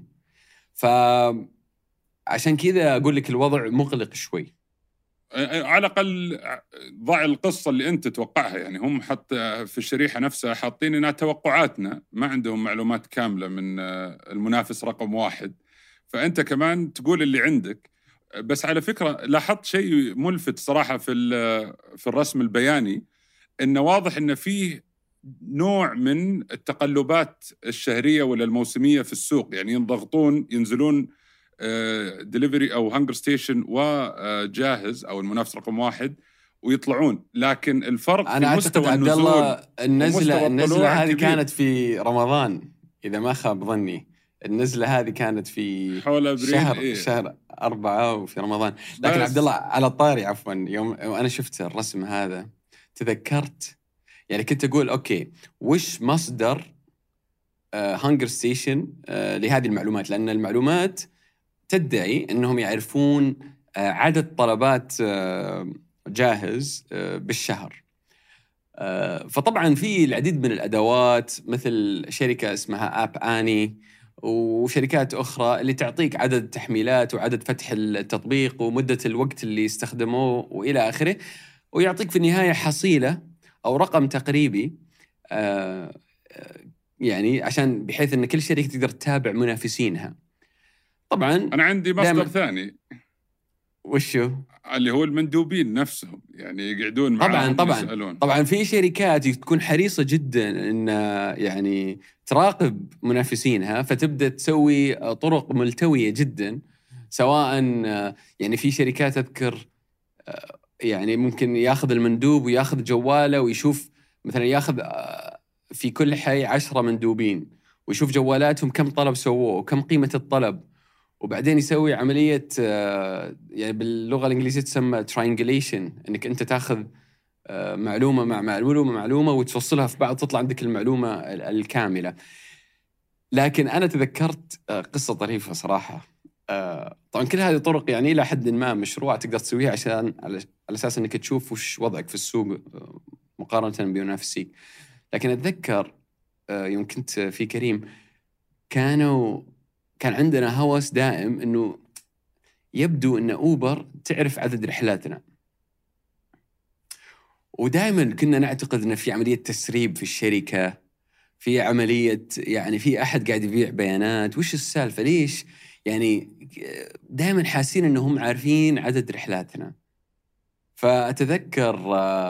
فعشان كذا أقول لك الوضع مقلق شوي. على الأقل ضع القصة اللي أنت تتوقعها، يعني هم حتى في الشريحة نفسها حاطين إنها توقعاتنا، ما عندهم معلومات كاملة من المنافس رقم واحد، فأنت كمان تقول اللي عندك. بس على فكرة لاحظت شيء ملفت صراحة في في الرسم البياني، إنه واضح إن فيه نوع من التقلبات الشهرية ولا الموسمية في السوق، يعني ينضغطون ينزلون ديليفري أو هانجر ستيشن وجاهز أو المنافس رقم واحد ويطلعون، لكن الفرق أنا في مستوى النزول النزلة النزلة هذه كانت في رمضان إذا ما خاب ظني، النزلة هذه كانت في حول شهر إيه؟ شهر أربعة وفي رمضان. لكن عبد الله على الطاري عفوا، يوم أنا شفت الرسم هذا تذكرت، يعني كنت أقول أوكي وش مصدر هانجر ستيشن آه لهذه المعلومات، لأن المعلومات تدعي أنهم يعرفون آه عدد طلبات آه جاهز آه بالشهر. آه فطبعا في العديد من الأدوات مثل شركة اسمها آب آني وشركات أخرى اللي تعطيك عدد التحميلات وعدد فتح التطبيق ومدة الوقت اللي استخدموه وإلى آخره، ويعطيك في النهاية حصيلة أو رقم تقريبي آه يعني عشان بحيث أن كل شركة تقدر تتابع منافسينها. طبعا أنا عندي مصدر ثاني وشو اللي هو المندوبين نفسهم، يعني يقعدون معهم طبعا يسألون. طبعا طبعا في شركات تكون حريصة جدا أن يعني تراقب منافسينها، فتبدأ تسوي طرق ملتوية جدا، سواء يعني في شركات أذكر يعني ممكن ياخذ المندوب وياخذ جواله ويشوف مثلا ياخذ في كل حي عشرة مندوبين ويشوف جوالاتهم كم طلب سووه وكم قيمة الطلب، وبعدين يسوي عملية يعني باللغة الإنجليزية تسمى triangulation، إنك أنت تأخذ معلومة مع معلومة معلومة وتوصلها في بعض تطلع عندك المعلومة الكاملة. لكن أنا تذكرت قصة طريفة صراحة. طبعا كل هذه طرق يعني إلى حد ما مشروع تقدر تسويها عشان على أساس أنك تشوف وش وضعك في السوق مقارنة بمنافسيك. لكن أتذكر يوم كنت في كريم كانوا كان عندنا هوس دائم أنه يبدو أن أوبر تعرف عدد رحلاتنا، ودائما كنا نعتقد أن في عملية تسريب في الشركة، في عملية يعني في أحد قاعد يبيع بيانات، وش السالفة ليش يعني دائما حاسين أنهم عارفين عدد رحلاتنا. فأتذكر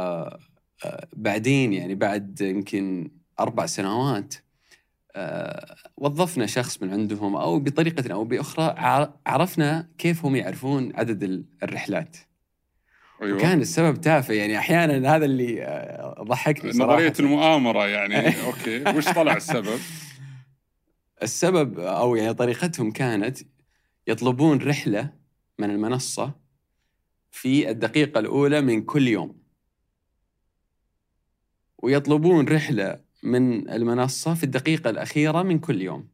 بعدين يعني بعد يمكن أربع سنوات وظفنا شخص من عندهم أو بطريقة أو بأخرى عرفنا كيف هم يعرفون عدد الرحلات. أيوة. وكان السبب تافه، يعني أحيانا هذا اللي ضحكني صراحة، نظرية المؤامرة يعني. أوكي وش طلع السبب؟ السبب أو يعني طريقتهم كانت يطلبون رحلة من المنصة في الدقيقة الأولى من كل يوم، ويطلبون رحلة من المنصة في الدقيقة الأخيرة من كل يوم،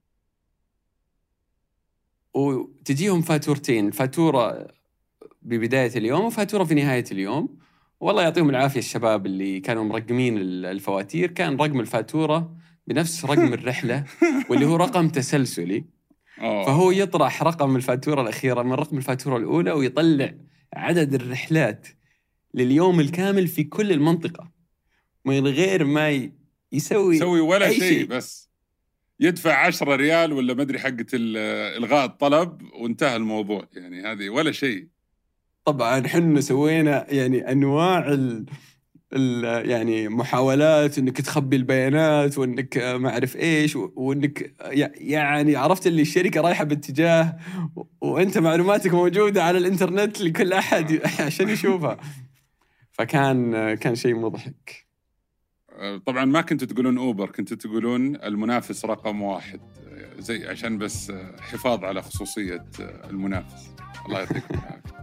وتجيهم فاتورتين، فاتورة ببداية اليوم وفاتورة في نهاية اليوم، والله يعطيهم العافية الشباب اللي كانوا مرقمين الفواتير، كان رقم الفاتورة بنفس رقم الرحلة واللي هو رقم تسلسلي، فهو يطرح رقم الفاتورة الأخيرة من رقم الفاتورة الأولى ويطلع عدد الرحلات لليوم الكامل في كل المنطقة من غير ما يسوي يسوي ولا شيء شيء، بس يدفع عشرة ريال ولا مدري حقة إلغاء الطلب وانتهى الموضوع. يعني هذه ولا شيء. طبعا حنا سوينا يعني أنواع ال ال يعني محاولات إنك تخبي البيانات وإنك ما أعرف إيش وإنك يعني عرفت اللي الشركة رايحة باتجاه وأنت معلوماتك موجودة على الإنترنت لكل أحد عشان يشوفها. فكان كان شيء مضحك. طبعا ما كنتوا تقولون أوبر، كنتوا تقولون المنافس رقم واحد، زي عشان بس حفاظ على خصوصية المنافس. الله يعطيكم العافية.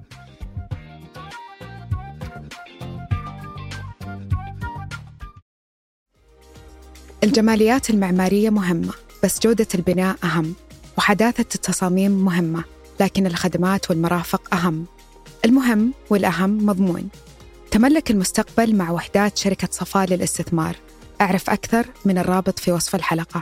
الجماليات المعمارية مهمة، بس جودة البناء أهم، وحداثة التصاميم مهمة، لكن الخدمات والمرافق أهم. المهم والأهم مضمون. تملك المستقبل مع وحدات شركة صفاء للاستثمار. أعرف أكثر من الرابط في وصف الحلقة.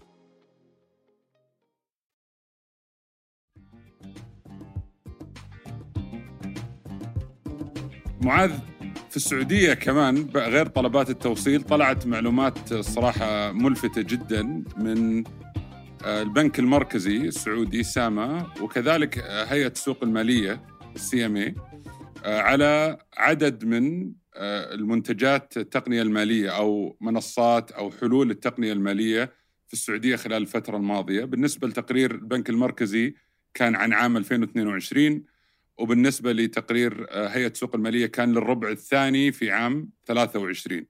معاذ، في السعودية كمان غير طلبات التوصيل طلعت معلومات صراحة ملفتة جدا من البنك المركزي السعودي ساما، وكذلك هيئة السوق المالية السي ام اي، على عدد من المنتجات التقنية المالية أو منصات أو حلول التقنية المالية في السعودية خلال الفترة الماضية. بالنسبة لتقرير البنك المركزي كان عن عام ألفين واثنين وعشرين، وبالنسبة لتقرير هيئة السوق المالية كان للربع الثاني في عام ثلاثة وعشرين.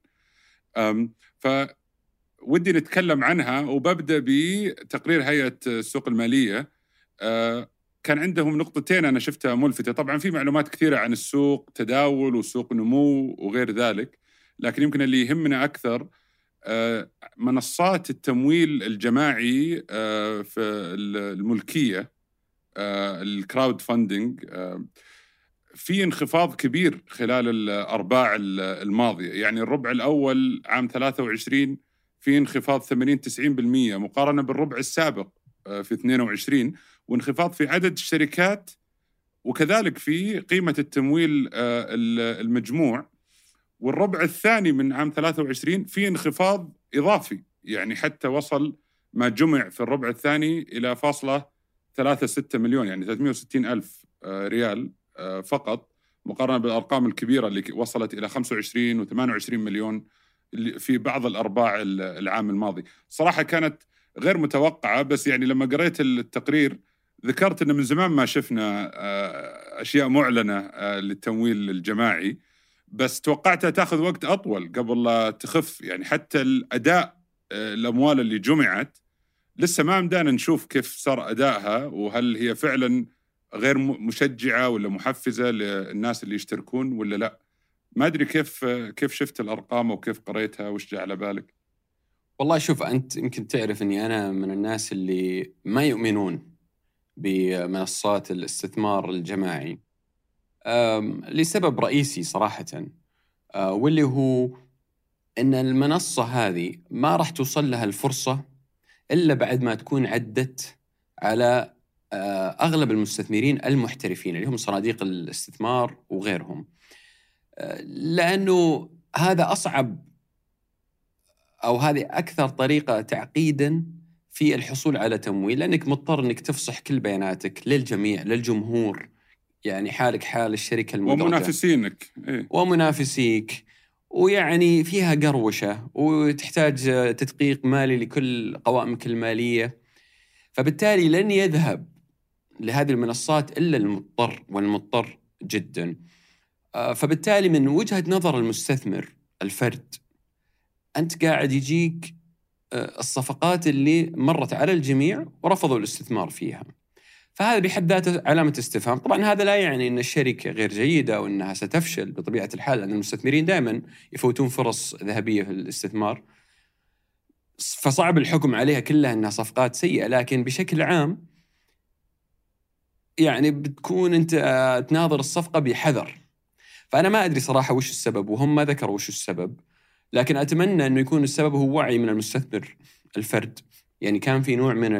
فودي نتكلم عنها، وببدأ بتقرير هيئة السوق المالية. كان عندهم نقطتين أنا شفتها ملفتة. طبعا في معلومات كثيرة عن السوق تداول وسوق نمو وغير ذلك، لكن يمكن اللي يهمنا أكثر منصات التمويل الجماعي في الملكية، الكراود فاندنج. في انخفاض كبير خلال الأرباع الماضية. يعني الربع الأول عام ثلاثة وعشرين في انخفاض ثمانين تسعين بالمئة مقارنة بالربع السابق في اثنين وعشرين، وانخفاض في عدد الشركات وكذلك في قيمة التمويل المجموع. والربع الثاني من عام ثلاثة وعشرين في انخفاض إضافي، يعني حتى وصل ما جمع في الربع الثاني إلى فاصلة ثلاثة ستة مليون، يعني ثلاثمئة وستين ألف ريال فقط، مقارنة بالأرقام الكبيرة اللي وصلت إلى خمسة وعشرين وثمانية وعشرين مليون في بعض الأرباع العام الماضي. صراحة كانت غير متوقعة، بس يعني لما قريت التقرير ذكرت أن من زمان ما شفنا أشياء معلنة للتمويل الجماعي، بس توقعتها تأخذ وقت أطول قبل لا تخف. يعني حتى الأداء الأموال اللي جمعت لسه ما مدانا نشوف كيف صار أدائها، وهل هي فعلا غير مشجعة ولا محفزة للناس اللي يشتركون ولا لا. ما أدري كيف كيف شفت الأرقام وكيف قريتها وش جاء على بالك؟ والله شوف، أنت يمكن تعرف أني أنا من الناس اللي ما يؤمنون بمنصات الاستثمار الجماعي لسبب رئيسي صراحة، واللي هو أن المنصة هذه ما راح توصل لها الفرصة إلا بعد ما تكون عدت على أغلب المستثمرين المحترفين اللي هم صناديق الاستثمار وغيرهم، لأنه هذا أصعب أو هذه أكثر طريقة تعقيداً في الحصول على تمويل، لأنك مضطر أنك تفصح كل بياناتك للجميع، للجمهور، يعني حالك حال الشركة المدرجة ومنافسينك إيه؟ ومنافسيك، ويعني فيها قروشة وتحتاج تدقيق مالي لكل قوائمك المالية. فبالتالي لن يذهب لهذه المنصات إلا المضطر والمضطر جدا. فبالتالي من وجهة نظر المستثمر الفرد، أنت قاعد يجيك الصفقات اللي مرت على الجميع ورفضوا الاستثمار فيها، فهذا بحد ذاته علامة استفهام. طبعا هذا لا يعني أن الشركة غير جيدة أو أنها ستفشل بطبيعة الحال، لأن المستثمرين دائما يفوتون فرص ذهبية في الاستثمار، فصعب الحكم عليها كلها أنها صفقات سيئة. لكن بشكل عام يعني بتكون أنت تناظر الصفقة بحذر. فأنا ما أدري صراحة وش السبب، وهم ما ذكروا وش السبب، لكن أتمنى أنه يكون السبب هو وعي من المستثمر الفرد. يعني كان في نوع من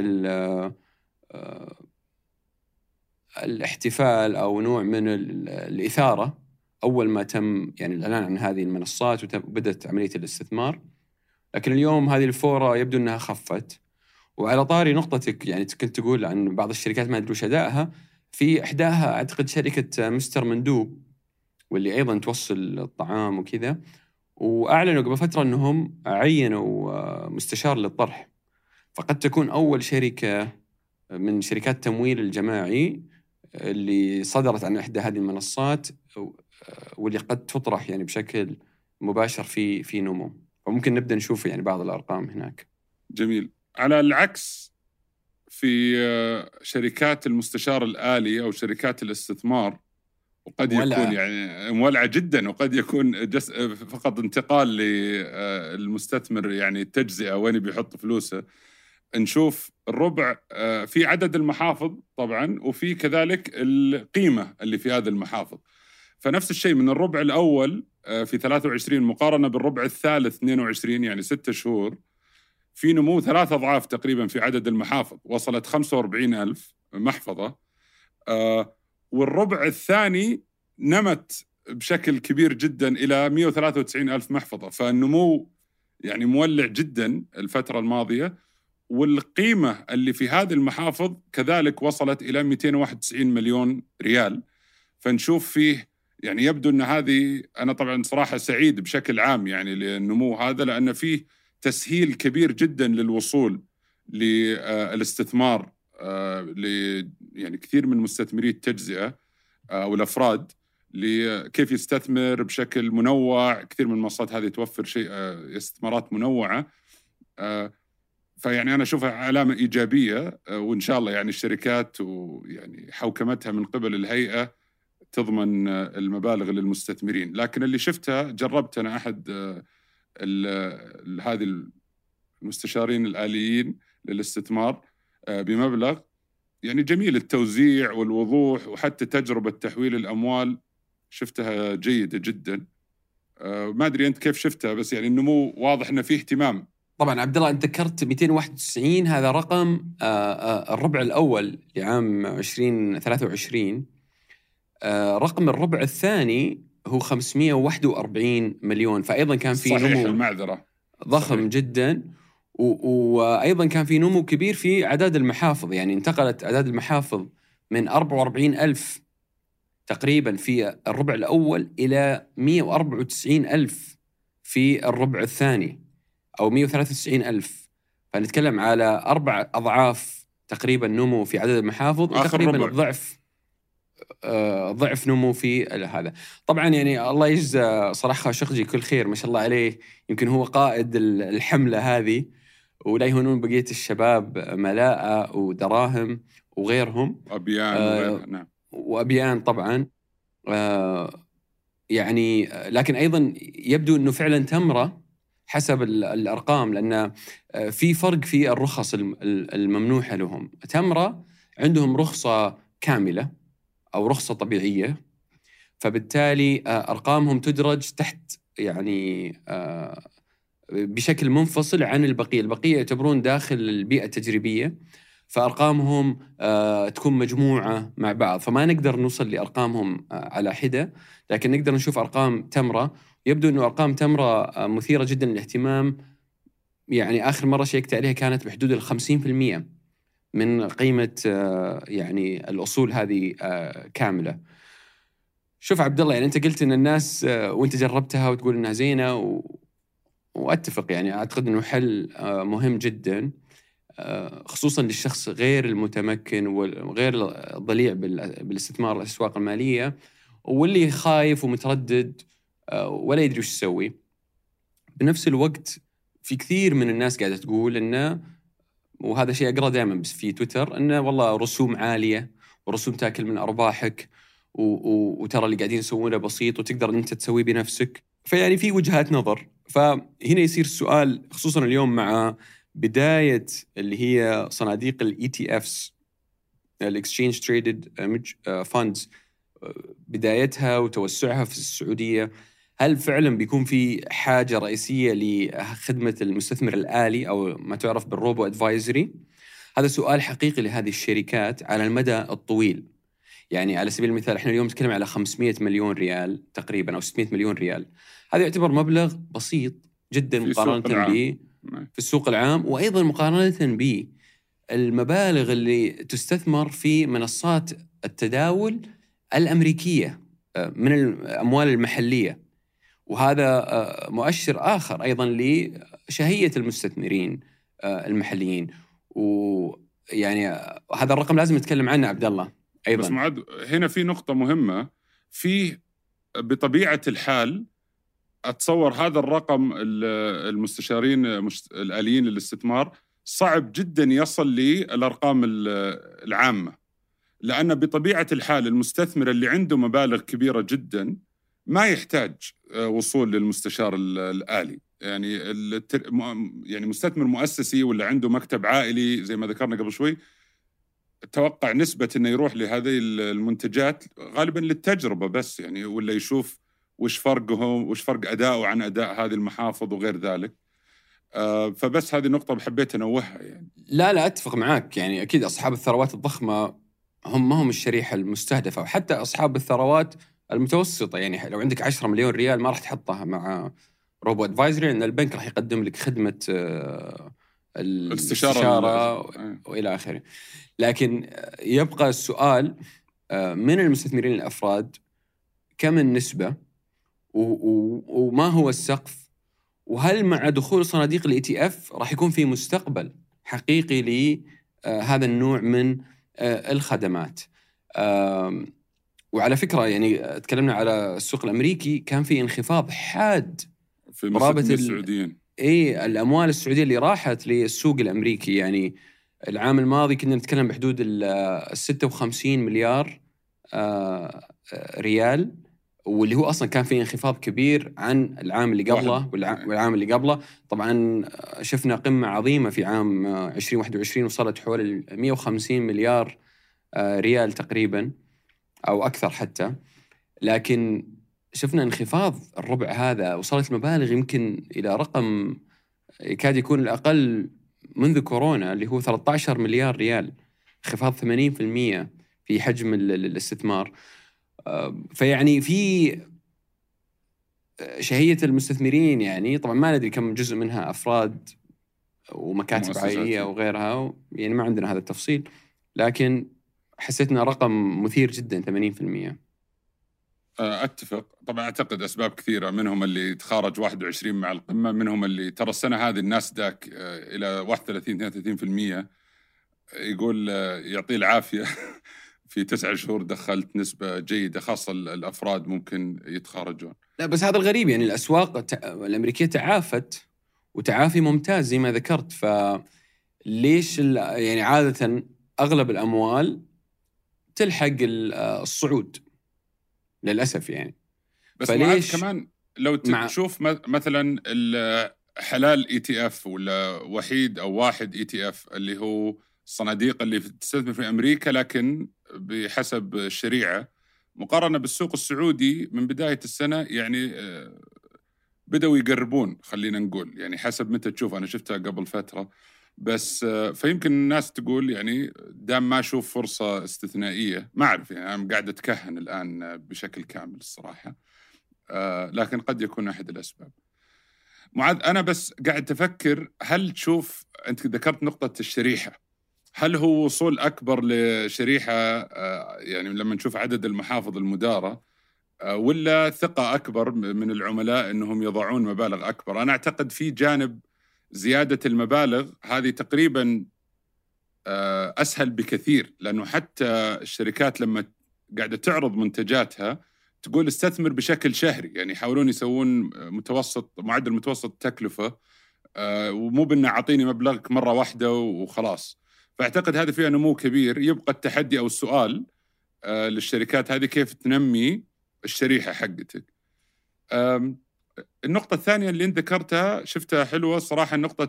الاحتفال أو نوع من الإثارة أول ما تم يعني الإعلان عن هذه المنصات وبدأت عملية الاستثمار، لكن اليوم هذه الفورة يبدو أنها خفت. وعلى طاري نقطتك يعني كنت تقول عن بعض الشركات ما أدري وش أدائها، في إحداها أعتقد شركة مستر مندوب واللي أيضا توصل الطعام وكذا، وأعلنوا قبل فترة أنهم عينوا مستشار للطرح، فقد تكون أول شركة من شركات التمويل الجماعي اللي صدرت عن إحدى هذه المنصات واللي قد تطرح يعني بشكل مباشر في في نمو، وممكن نبدأ نشوف يعني بعض الأرقام هناك. جميل. على العكس في شركات المستشار الآلي أو شركات الاستثمار، وقد مولعة. يكون يعني مولعة جدا، وقد يكون جس فقط انتقال للمستثمر يعني التجزئة وين بيحط فلوسه. نشوف الربع في عدد المحافظ طبعا، وفي كذلك القيمة اللي في هذه المحافظ. فنفس الشيء من الربع الأول في ثلاثة وعشرين مقارنة بالربع الثالث اثنين وعشرين، يعني ستة شهور، في نمو ثلاث أضعاف تقريبا في عدد المحافظ، وصلت خمسة وأربعين ألف محفظة. والربع الثاني نمت بشكل كبير جدا إلى مئة وثلاثة وتسعين ألف محفظة، فالنمو يعني مولع جدا الفترة الماضية. والقيمة اللي في هذه المحافظ كذلك وصلت إلى مئتين وواحد وتسعين مليون ريال. فنشوف فيه يعني يبدو أن هذه، أنا طبعا صراحة سعيد بشكل عام يعني للنمو هذا، لأن فيه تسهيل كبير جدا للوصول للاستثمار ل يعني كثير من مستثمري التجزئة أو الأفراد لكيف يستثمر بشكل منوع. كثير من المنصات هذه توفر شيء استثمارات منوعة، فيعني أنا أشوفها علامة إيجابية، وإن شاء الله يعني الشركات ويعني حوكمتها من قبل الهيئة تضمن المبالغ للمستثمرين. لكن اللي شفتها جربت أنا أحد هذه المستشارين الآليين للاستثمار بمبلغ يعني جميل التوزيع والوضوح، وحتى تجربة تحويل الأموال شفتها جيدة جدا. ما أدري أنت كيف شفتها، بس يعني النمو واضح أنه فيه اهتمام. طبعا عبد الله أنت ذكرت مئتين وواحد وتسعين، هذا رقم الربع الأول لعام عشرين ثلاثة وعشرين. رقم الربع الثاني هو خمسمئة وواحد وأربعين مليون، فأيضا كان في نمو المعذرة ضخم صحيح. جدا. وأيضا كان في نمو كبير في أعداد المحافظ، يعني انتقلت أعداد المحافظ من أربعة وأربعين ألف تقريبا في الربع الأول إلى مئة وأربعة وتسعين ألف في الربع الثاني، أو مئة وثلاثة وتسعين ألف. فنتكلم على أربع أضعاف تقريبا نمو في عدد المحافظ، وتقريبا ضعف آه ضعف نمو في هذا. طبعا يعني الله يجزى صراحة شقجي كل خير، ما شاء الله عليه، يمكن هو قائد الحملة هذه، ولا يهونون بقية الشباب ملاءة ودراهم وغيرهم، أبيان آه نعم. وأبيان طبعا آه يعني. لكن أيضا يبدو أنه فعلا تمرة حسب الأرقام، لأن في فرق في الرخص الممنوحة لهم. تمرة عندهم رخصة كاملة أو رخصة طبيعية، فبالتالي أرقامهم تدرج تحت يعني بشكل منفصل عن البقية. البقية يعتبرون داخل البيئة التجريبية، فأرقامهم تكون مجموعة مع بعض، فما نقدر نوصل لأرقامهم على حدة، لكن نقدر نشوف أرقام تمرة. يبدو أنه أرقام تمرة مثيرة جدا للاهتمام. يعني آخر مرة شيكت عليها كانت بحدود الخمسين في المئة من قيمة يعني الأصول هذه كاملة. شوف عبد الله، يعني أنت قلت أن الناس وأنت جربتها وتقول أنها زينة، و... وأتفق. يعني أعتقد أنه حل مهم جدا، خصوصا للشخص غير المتمكن وغير الضليع بالاستثمار الأسواق المالية، واللي خايف ومتردد ولا يدري وش يسوي. بنفس الوقت في كثير من الناس قاعدة تقول أنه، وهذا شيء أقرأ دائما بس في تويتر، أنه والله رسوم عالية ورسوم تاكل من أرباحك، وترى اللي قاعدين يسوونه بسيط وتقدر أنت تسويه بنفسك. فيعني في وجهات نظر. فهنا يصير السؤال، خصوصا اليوم مع بداية اللي هي صناديق ال إي تي إفs ال Exchange Traded Funds بدايتها وتوسعها في السعودية، هل فعلا بيكون في حاجة رئيسية لخدمة المستثمر الآلي أو ما تعرف بالروبو أدفايزري؟ هذا سؤال حقيقي لهذه الشركات على المدى الطويل. يعني على سبيل المثال احنا اليوم نتكلم على خمسمائة مليون ريال تقريبا أو ستمائة مليون ريال، هذا يعتبر مبلغ بسيط جدا مقارنة به في السوق العام، وأيضا مقارنة به المبالغ اللي تستثمر في منصات التداول الأمريكية من الأموال المحلية. وهذا مؤشر آخر أيضا لشهية المستثمرين المحليين. ويعني هذا الرقم لازم نتكلم عنه عبد الله أيضا. بس معد هنا في نقطة مهمة، في بطبيعة الحال أتصور هذا الرقم المستشارين الآليين للاستثمار صعب جدا يصل للأرقام العامة، لأن بطبيعة الحال المستثمر اللي عنده مبالغ كبيرة جدا ما يحتاج وصول للمستشار الآلي. يعني يعني مستثمر مؤسسي ولا عنده مكتب عائلي زي ما ذكرنا قبل شوي، توقع نسبة إنه يروح لهذه المنتجات غالبا للتجربة بس، يعني ولا يشوف وش فرقهم وش فرق أداؤه عن أداء هذه المحافظ وغير ذلك. آه فبس هذه النقطة بحبيت أنوهها يعني. لا لا أتفق معك، يعني أكيد أصحاب الثروات الضخمة هم ما هم الشريحة المستهدفة، وحتى أصحاب الثروات المتوسطة. يعني لو عندك عشرة مليون ريال ما راح تحطها مع روبو أدفايزري، لأن البنك راح يقدم لك خدمة آه الاستشارة وإلى آخره. لكن يبقى السؤال من المستثمرين الأفراد كم النسبة وما هو السقف، وهل مع دخول صناديق الاي تي اف راح يكون في مستقبل حقيقي لهذا النوع من الخدمات. وعلى فكرة يعني تكلمنا على السوق الأمريكي، كان في انخفاض حاد في مستثمرين السعوديين. إيه الأموال السعودية اللي راحت للسوق الأمريكي. يعني العام الماضي كنا نتكلم بحدود ال ستة وخمسين مليار ريال، واللي هو أصلا كان فيه انخفاض كبير عن العام اللي قبله والعام اللي قبله. طبعا شفنا قمة عظيمة في عام عشرين واحد وعشرين وصلت حوالي مئة وخمسين مليار ريال تقريبا أو أكثر حتى، لكن شفنا انخفاض الربع هذا، وصلت المبالغ يمكن إلى رقم يكاد يكون الأقل منذ كورونا اللي هو ثلاثة عشر مليار ريال، انخفاض ثمانين بالمئة في حجم الاستثمار. فيعني في شهية المستثمرين، يعني طبعا ما ندري كم جزء منها أفراد ومكاتب عائلية وغيرها، يعني ما عندنا هذا التفصيل، لكن حسيتنا رقم مثير جدا ثمانين بالمئة. أتفق. طبعا أعتقد أسباب كثيرة، منهم اللي تخارج واحد وعشرين مع القمة، منهم اللي ترى السنة هذه الناس داك إلى واحد وثلاثين اثنين وثلاثين بالمئة، يقول يعطيه العافية في تسعة شهور دخلت نسبة جيدة، خاصة الأفراد ممكن يتخارجون. لا بس هذا الغريب، يعني الأسواق الأمريكية تعافت وتعافي ممتاز زي ما ذكرت، فليش يعني عادة أغلب الأموال تلحق الصعود للأسف يعني. بس فليش كمان لو تشوف مع... مثلا الحلال اي تي اف ولا وحيد أو واحد اي تي اف اللي هو الصناديق اللي تستثمر في أمريكا لكن بحسب الشريعة، مقارنة بالسوق السعودي من بداية السنة يعني بدأوا يقربون، خلينا نقول يعني حسب متى تشوف. أنا شفتها قبل فترة بس، فيمكن الناس تقول يعني دام ما أشوف فرصة استثنائية، ما أعرف يعني أنا قاعد أتكهن الآن بشكل كامل الصراحة، لكن قد يكون أحد الأسباب. معاذ أنا بس قاعد تفكر، هل تشوف أنت ذكرت نقطة الشريحة، هل هو وصول أكبر لشريحة يعني لما نشوف عدد المحافظ المدارة، ولا ثقة أكبر من العملاء أنهم يضعون مبالغ أكبر؟ أنا أعتقد في جانب زيادة المبالغ هذه تقريبا أسهل بكثير، لأنه حتى الشركات لما قاعدة تعرض منتجاتها تقول استثمر بشكل شهري، يعني يحاولون يسوون متوسط معدل متوسط تكلفة، ومو بأن أعطيني مبلغك مرة واحدة وخلاص. فأعتقد هذا فيها نمو كبير. يبقى التحدي أو السؤال للشركات هذه كيف تنمي الشريحة حقتك. النقطة الثانية اللي انت ذكرتها شفتها حلوة صراحة، نقطة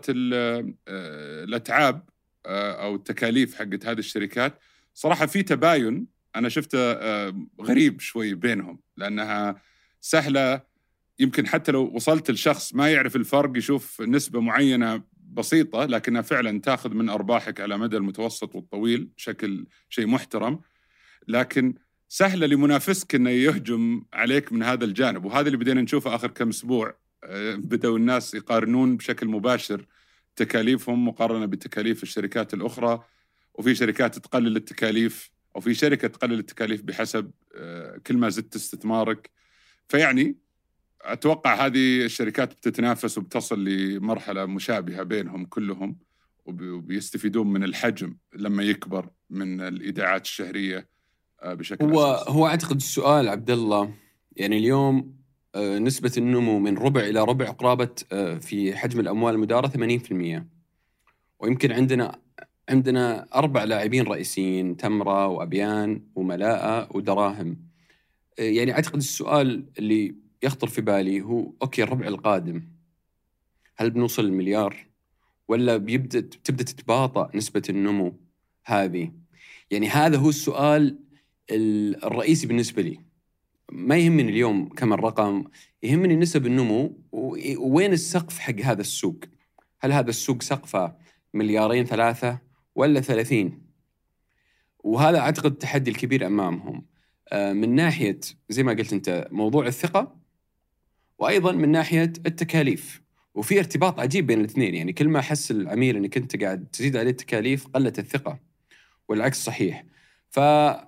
الأتعاب أو التكاليف حقت هذه الشركات. صراحة في تباين أنا شفته غريب شوي بينهم، لأنها سهلة. يمكن حتى لو وصلت لشخص ما يعرف الفرق يشوف نسبة معينة بسيطة، لكنها فعلا تأخذ من أرباحك على مدى المتوسط والطويل بشكل شيء محترم. لكن سهلة لمنافسك أنه يهجم عليك من هذا الجانب، وهذا اللي بدينا نشوفه آخر كم أسبوع. بدأوا الناس يقارنون بشكل مباشر تكاليفهم مقارنة بتكاليف الشركات الأخرى، وفي شركات تقلل التكاليف أو في شركة تقلل التكاليف بحسب كل ما زدت استثمارك. فيعني أتوقع هذه الشركات بتتنافس وبتصل لمرحلة مشابهة بينهم كلهم، وبيستفيدون من الحجم لما يكبر من الإيداعات الشهرية بشكل هو أساسي. هو أعتقد السؤال عبد الله، يعني اليوم نسبة النمو من ربع إلى ربع قرابة في حجم الأموال المدارة ثمانين بالمئة، ويمكن عندنا عندنا أربع لاعبين رئيسيين: تمرة وأبيان وملاءة ودراهم. يعني أعتقد السؤال اللي يخطر في بالي هو أوكي الربع القادم هل بنوصل المليار ولا بيبدأ تبدأ تتباطأ نسبة النمو هذه؟ يعني هذا هو السؤال الرئيسي بالنسبة لي. ما يهمني اليوم كم الرقم، يهمني نسب النمو ووين السقف حق هذا السوق. هل هذا السوق سقفه مليارين ثلاثة ولا ثلاثين؟ وهذا أعتقد التحدي الكبير أمامهم، من ناحية زي ما قلت أنت موضوع الثقة، وأيضا من ناحية التكاليف. وفي ارتباط عجيب بين الاثنين، يعني كل ما أحس العميل أنك أنت قاعد تزيد عليه التكاليف قلت الثقة، والعكس صحيح. ف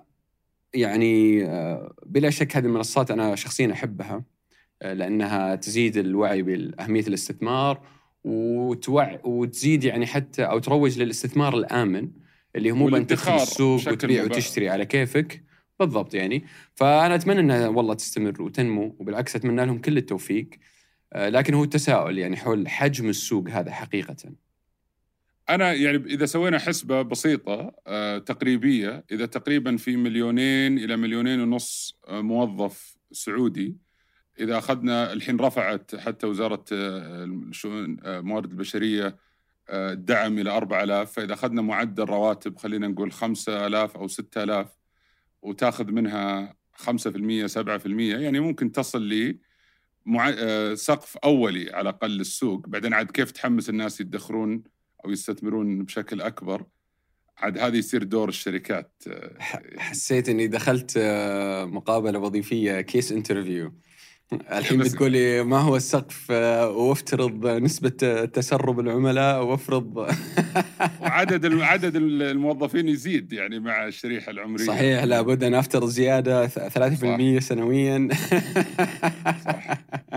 يعني بلا شك هذه المنصات أنا شخصيا أحبها، لأنها تزيد الوعي بأهمية الاستثمار وتوع وتزيد يعني حتى أو تروج للاستثمار الآمن اللي هو مو بأن تدخل السوق وتبيع وتشتري على كيفك. بالضبط يعني. فأنا أتمنى أنها والله تستمر وتنمو، وبالعكس أتمنى لهم كل التوفيق. لكن هو التساؤل يعني حول حجم السوق هذا حقيقة. أنا يعني إذا سوينا حسبة بسيطة آه، تقريبية، إذا تقريبا في مليونين إلى مليونين ونص آه، موظف سعودي، إذا أخذنا الحين رفعت حتى وزارة الشؤون آه، موارد البشرية آه، الدعم إلى أربعة آلاف، فإذا أخذنا معدل رواتب خلينا نقول خمسة آلاف أو ستة آلاف وتأخذ منها خمسة في المية سبعة في المية، يعني ممكن تصل لي مع... آه، سقف أولي على الأقل للسوق. بعدين عاد كيف تحمس الناس يدخرون أو يستثمرون بشكل أكبر، عاد هذا يصير دور الشركات. حسيت أني دخلت مقابلة وظيفية كيس انترفيو الحين بتقولي ما هو السقف وافترض نسبة تسرب العملاء وافرض وعدد عدد الموظفين يزيد يعني مع الشريحة العمرية. صحيح، لابد أن أفترض زيادة ثلاثة بالمئة سنويا. صح.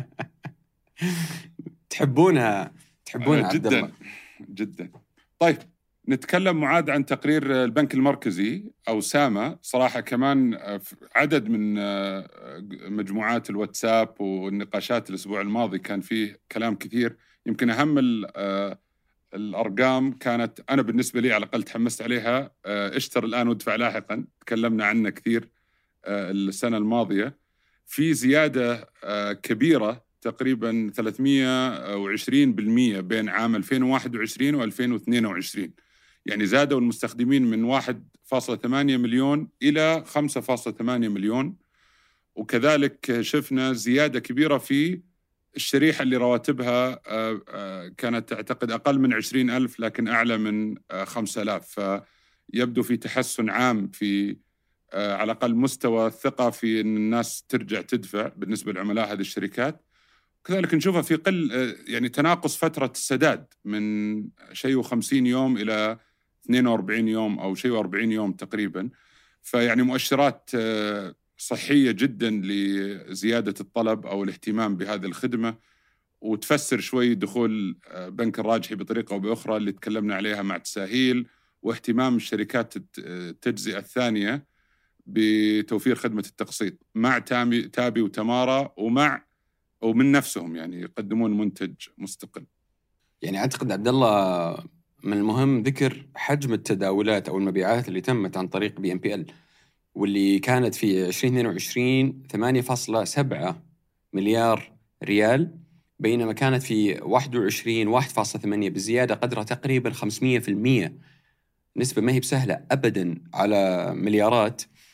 تحبونها تحبونها عبد الله جدا جدا. طيب نتكلم معاد عن تقرير البنك المركزي أو ساما. صراحة كمان عدد من مجموعات الواتساب والنقاشات الأسبوع الماضي كان فيه كلام كثير. يمكن أهم الأرقام كانت أنا بالنسبة لي على الأقل تحمست عليها، اشتر الآن وادفع لاحقا، تكلمنا عنه كثير السنة الماضية. في زيادة كبيرة تقريبا ثلاثمئة وعشرين بالمئة بين عام ألفين وواحد وعشرين وألفين واثنين وعشرين. يعني زادوا المستخدمين من واحد فاصلة ثمانية مليون إلى خمسة فاصلة ثمانية مليون. وكذلك شفنا زيادة كبيرة في الشريحة اللي رواتبها كانت أعتقد أقل من عشرين ألف لكن أعلى من خمسة آلاف. فيبدو في تحسن عام في على الأقل مستوى الثقة في أن الناس ترجع تدفع بالنسبة لعملاء هذه الشركات. كذلك نشوفها في قل يعني تناقص فترة السداد من شيء وخمسين يوم إلى اثنين وأربعين يوم أو شيء وأربعين يوم تقريبا. فيعني مؤشرات صحية جدا لزيادة الطلب أو الاهتمام بهذه الخدمة، وتفسر شوي دخول بنك الراجحي بطريقة أو بأخرى اللي تكلمنا عليها مع تساهيل، واهتمام الشركات التجزئة الثانية بتوفير خدمة التقسيط مع تامي تابي وتمارا ومع ومن نفسهم يعني يقدمون منتج مستقل. يعني أعتقد عبد الله من المهم ذكر حجم التداولات أو المبيعات اللي تمت عن طريق بي إم بي إل، واللي كانت في عشرين اثنين وعشرين ثمانية فاصلة سبعة مليار ريال، بينما كانت في واحد وعشرين واحد فاصلة ثمانية بزيادة قدرها تقريبا خمسمئة بالمئة. نسبة ما هي بسهلة أبدا على مليارات.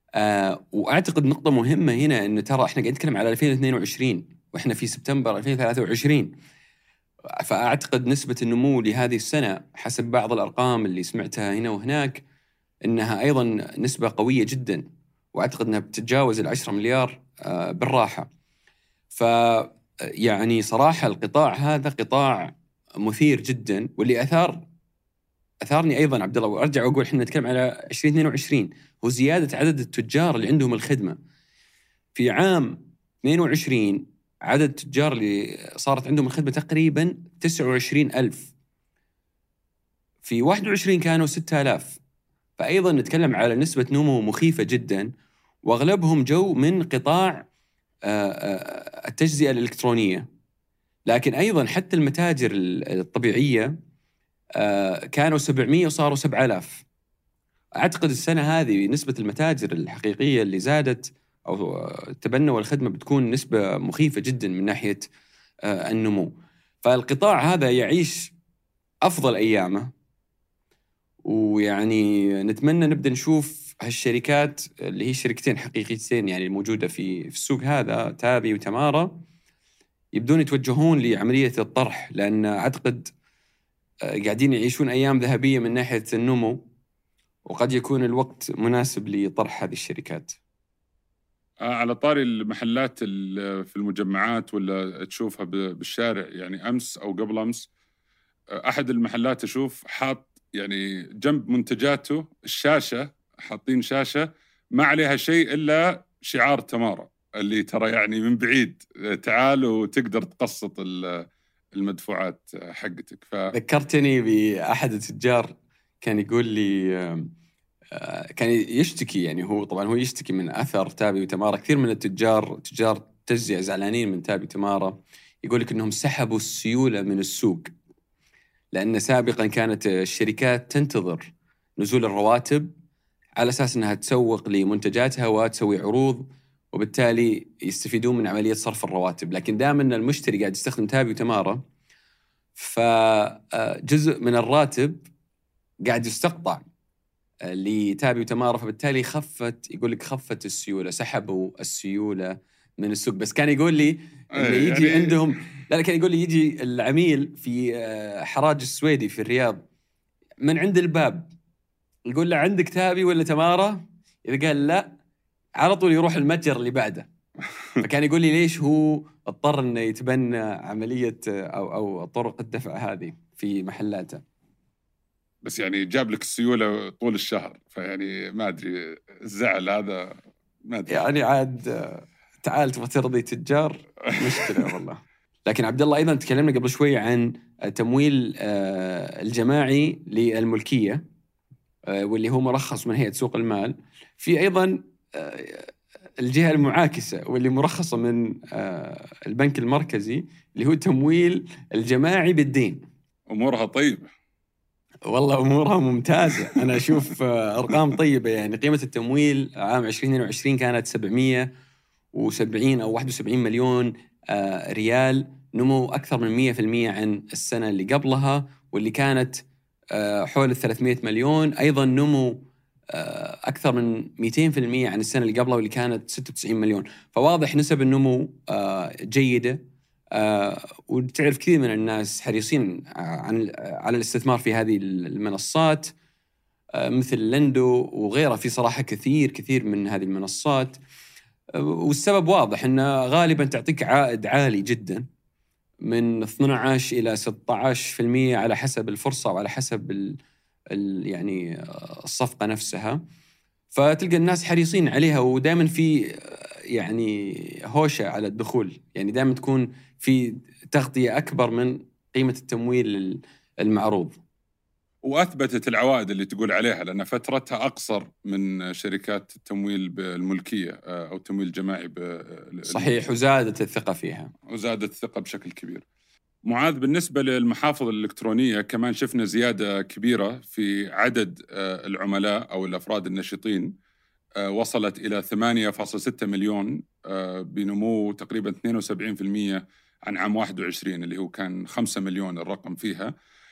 آه وأعتقد نقطة مهمة هنا أنه ترى إحنا قاعدين نتكلم على ألفين واثنين وعشرين وإحنا في سبتمبر ألفين وثلاثة وعشرين. فأعتقد نسبة النمو لهذه السنة حسب بعض الأرقام اللي سمعتها هنا وهناك إنها أيضا نسبة قوية جدا، وأعتقد أنها بتتجاوز العشرة مليار آه بالراحة. ف يعني صراحة القطاع هذا قطاع مثير جدا، واللي أثار أثارني أيضا عبد الله، وأرجع وأقول إحنا نتكلم على عشرين اثنين وعشرين، هو زيادة عدد التجار اللي عندهم الخدمة. في عام اثنين وعشرين عدد التجار اللي صارت عندهم الخدمة تقريبا تسعة وعشرين ألف، في واحد وعشرين كانوا ستة آلاف. فأيضا نتكلم على نسبة نمو مخيفة جدا، وأغلبهم جو من قطاع التجزئة الإلكترونية. لكن أيضا حتى المتاجر الطبيعية كانوا سبعمية وصاروا سبعة آلاف. أعتقد السنة هذه نسبة المتاجر الحقيقية اللي زادت أو تبنوا الخدمة بتكون نسبة مخيفة جدا من ناحية النمو. فالقطاع هذا يعيش أفضل أيامه، ويعني نتمنى نبدأ نشوف هالشركات اللي هي شركتين حقيقيتين يعني الموجودة في في السوق هذا، تابي وتمارا، يبدون يتوجهون لعملية الطرح، لأن أعتقد قاعدين يعيشون أيام ذهبية من ناحية النمو، وقد يكون الوقت مناسب لطرح هذه الشركات. على طاري المحلات في المجمعات ولا تشوفها بالشارع، يعني أمس أو قبل أمس أحد المحلات أشوف حاط يعني جنب منتجاته الشاشة، حاطين شاشة ما عليها شيء إلا شعار تمارا، اللي ترى يعني من بعيد تعال وتقدر تقسط المدفوعات حقتك. ف... ذكرتني بأحد التجار كان يقول لي، كان يشتكي، يعني هو طبعا هو يشتكي من أثر تابي وتمارا. كثير من التجار تجار تجزئة زعلانين من تابي وتمارا، يقول لك إنهم سحبوا السيولة من السوق، لأن سابقا كانت الشركات تنتظر نزول الرواتب على أساس أنها تسوق لمنتجاتها وتسوي عروض، وبالتالي يستفيدون من عملية صرف الرواتب. لكن دام أن المشتري قاعد يستخدم تابي وتمارا، فجزء من الراتب قاعد يستقطع لتابي وتمارا، فبالتالي خفت، يقول لك خفت السيولة، سحبوا السيولة من السوق. بس كان يقول لي اللي يجي يعني عندهم، لا كان يقول لي يجي العميل في حراج السويدي في الرياض من عند الباب، يقول له عندك تابي ولا تمارا؟ إذا قال لا، على طول يروح المتجر اللي بعده. فكان يقول لي ليش هو اضطر انه يتبنى عملية او او طرق الدفع هذه في محلاته. بس يعني جاب لك السيولة طول الشهر، فيعني ما ادري الزعل هذا ما ادري. يعني عاد تعال تبغى ترضي تجار مشكلة والله. لكن عبد الله أيضا تكلمنا قبل شوي عن التمويل الجماعي للملكية، واللي هو مرخص من هيئة سوق المال. في أيضا الجهة المعاكسة واللي مرخصة من البنك المركزي، اللي هو التمويل الجماعي بالدين. أمورها طيبة والله، أمورها ممتازة. أنا أشوف أرقام طيبة. يعني قيمة التمويل عام عشرين اثنين وعشرين كانت سبعمية وسبعين أو واحد وسبعين مليون ريال، نمو أكثر من مية بالمية عن السنة اللي قبلها، واللي كانت حول الثلاثمية مليون. أيضا نمو أكثر من مئتين بالمية عن السنة اللي قبلها، واللي كانت ستة وتسعين مليون. فواضح نسب النمو جيدة، وتعرف كثير من الناس حريصين عن على الاستثمار في هذه المنصات مثل لندو وغيرها. في صراحة كثير كثير من هذه المنصات، والسبب واضح أنها غالبا تعطيك عائد عالي جدا من اثني عشر إلى ستة عشر بالمية على حسب الفرصة وعلى حسب ال ال يعني الصفقة نفسها. فتلقى الناس حريصين عليها، ودائما في يعني هوشة على الدخول، يعني دائما تكون في تغطية أكبر من قيمة التمويل المعروض. وأثبتت العوائد اللي تقول عليها، لأن فترتها أقصر من شركات التمويل بالملكية أو التمويل الجماعي. صحيح، وزادت الثقة فيها وزادت الثقة بشكل كبير. معاذ، بالنسبة للمحافظ الإلكترونية كمان شفنا زيادة كبيرة في عدد العملاء أو الأفراد النشطين، وصلت إلى ثمانية فاصلة ستة مليون، بنمو تقريبا اثنين وسبعين بالمية عن عام واحد وعشرين اللي هو كان خمسة مليون الرقم فيها.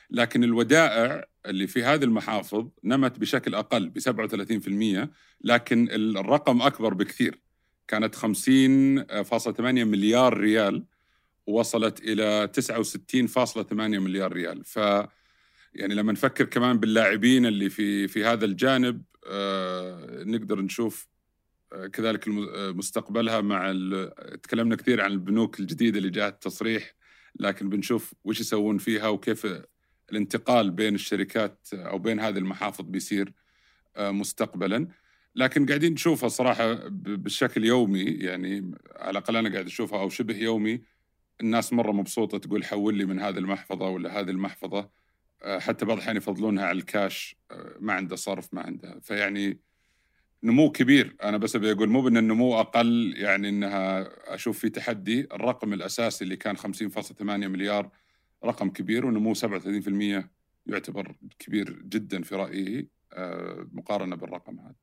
لكن الودائع اللي في هذه المحافظ نمت بشكل أقل ب سبعة وثلاثين بالمئة، لكن الرقم أكبر بكثير، كانت خمسين فاصلة ثمانية مليار ريال ووصلت إلى تسعة وستين فاصلة ثمانية مليار ريال. ف يعني لما نفكر كمان باللاعبين اللي في في هذا الجانب آه نقدر نشوف آه كذلك مستقبلها. مع تكلمنا كثير عن البنوك الجديدة اللي جاءت تصريح، لكن بنشوف وش يسوون فيها وكيف الانتقال بين الشركات أو بين هذه المحافظ بيصير آه مستقبلا. لكن قاعدين نشوفها صراحة بشكل يومي، يعني على الأقل أنا قاعد أشوفها أو شبه يومي. الناس مرة مبسوطة تقول حول لي من هذه المحفظة ولا هذه المحفظة، حتى بعض الأحيان يفضلونها على الكاش، ما عنده صرف ما عنده. فيعني نمو كبير. أنا بس أبي أقول مو بأن النمو أقل، يعني أنها أشوف في تحدي. الرقم الأساسي اللي كان خمسين فاصلة ثمانية مليار رقم كبير، ونمو سبعة وثلاثين بالمئة يعتبر كبير جدا في رأيي مقارنة بالرقم هذا.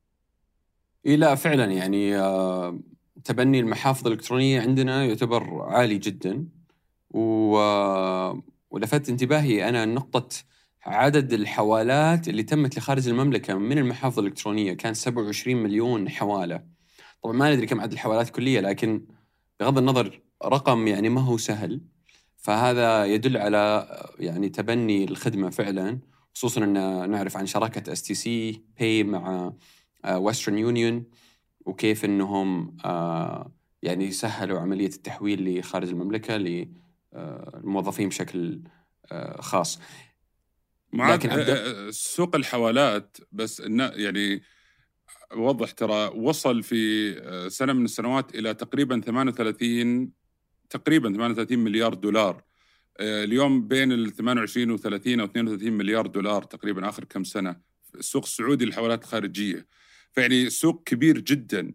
إيه لا فعلا، يعني آه تبني المحافظ الإلكترونية عندنا يعتبر عالي جدا. و آه ولفت انتباهي أنا نقطة عدد الحوالات اللي تمت لخارج المملكة من المحافظ الإلكترونية، كان سبعة وعشرين مليون حوالة. طبعا ما ندري كم عدد الحوالات كلية، لكن بغض النظر رقم يعني ما هو سهل. فهذا يدل على يعني تبني الخدمة فعلا، خصوصا أن نعرف عن شراكة إس تي سي باي مع ويسترن يونيون، وكيف أنهم يعني سهلوا عملية التحويل لخارج المملكة للموظفين بشكل خاص. لكن سوق الحوالات بس يعني وضح ترى وصل في سنة من السنوات إلى تقريبا ثمانية وثلاثين تقريبا ثمانية وثلاثين مليار دولار. اليوم بين ال ثمانية وعشرين و ثلاثين أو اثنين وثلاثين مليار دولار تقريبا آخر كم سنة السوق السعودي للحوالات الخارجية. فيعني سوق كبير جدا،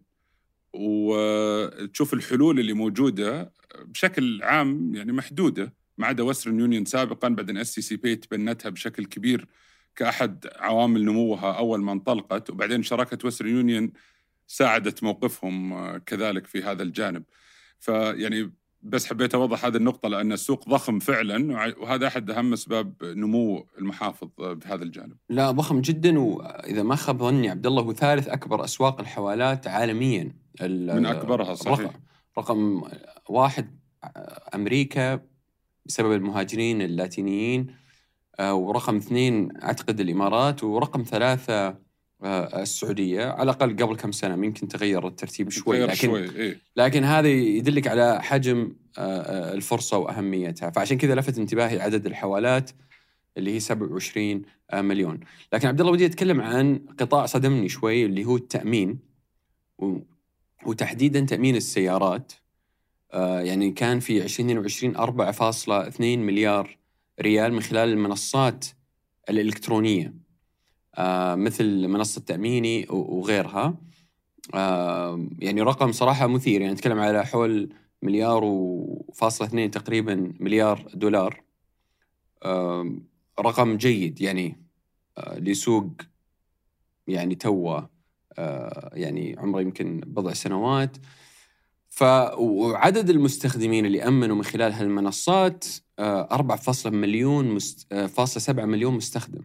وتشوف الحلول اللي موجودة بشكل عام يعني محدودة، ما عدا ويسترن يونيون سابقا، بعدين اس سي سي بي تبنتها بشكل كبير كأحد عوامل نموها أول ما انطلقت، وبعدين شراكة ويسترن يونيون ساعدت موقفهم كذلك في هذا الجانب. فيعني بس حبيت أوضح هذه النقطة لأن السوق ضخم فعلا، وهذا أحد أهم أسباب نمو المحافظ بهذا الجانب. لا ضخم جدا، وإذا ما خاب ظني عبد الله هو ثالث أكبر أسواق الحوالات عالميا. من أكبرها صحيح. رقم, رقم واحد أمريكا بسبب المهاجرين اللاتينيين، ورقم اثنين أعتقد الإمارات، ورقم ثلاثة السعودية. على الأقل قبل كم سنة يمكن تغير الترتيب شوي، لكن شوي. إيه؟ لكن هذا يدلك على حجم الفرصة وأهميتها. فعشان كذا لفت انتباهي عدد الحوالات اللي هي سبعة وعشرين مليون. لكن عبد الله ودي أتكلم عن قطاع صدمني شوي اللي هو التأمين، وتحديدا تأمين السيارات. يعني كان في عشرين اثنين وعشرين أربعة فاصلة اثنين مليار ريال من خلال المنصات الإلكترونية، آه مثل منصة تأميني وغيرها. آه يعني رقم صراحة مثير، يعني نتكلم على حول مليار وفاصلة اثنين تقريبا مليار دولار. آه رقم جيد يعني آه لسوق يعني توه آه يعني عمره يمكن بضع سنوات. فعدد المستخدمين اللي أمنوا من خلال هالمنصات آه أربعة فاصلة مليون مست... آه فاصلة سبعة مليون مستخدم.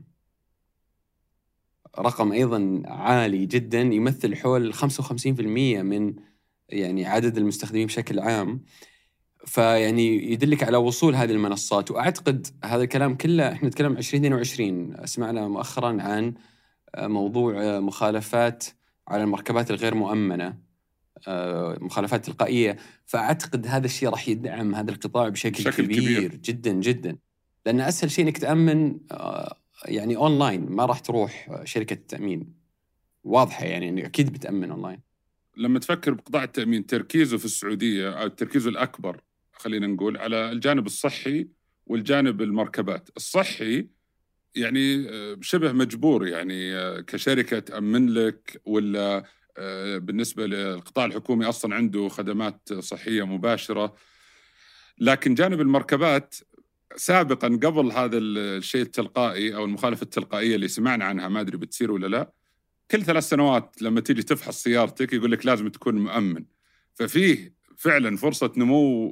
رقم أيضا عالي جدا، يمثل حول خمسة وخمسين بالمئة من يعني عدد المستخدمين بشكل عام. فيعني يدلك على وصول هذه المنصات. وأعتقد هذا الكلام كله إحنا نتكلم عشرين اثنين وعشرين. سمعنا مؤخرا عن موضوع مخالفات على المركبات الغير مؤمنة، مخالفات تلقائية. فأعتقد هذا الشيء راح يدعم هذا القطاع بشكل, بشكل كبير, كبير جدا جدا، لأن أسهل شيء إنك تأمن يعني أونلاين، ما راح تروح شركة التأمين. واضحة يعني إنك أكيد بتأمن أونلاين. لما تفكر بقطاع التأمين تركيزه في السعودية أو تركيزه الأكبر خلينا نقول على الجانب الصحي والجانب المركبات. الصحي يعني شبه مجبور يعني كشركة تأمن لك، ولا بالنسبة للقطاع الحكومي أصلا عنده خدمات صحية مباشرة. لكن جانب المركبات سابقا قبل هذا الشيء التلقائي أو المخالفة التلقائية اللي سمعنا عنها، ما أدري بتصير ولا لا، كل ثلاث سنوات لما تيجي تفحص سيارتك يقول لك لازم تكون مؤمن. ففيه فعلا فرصة نمو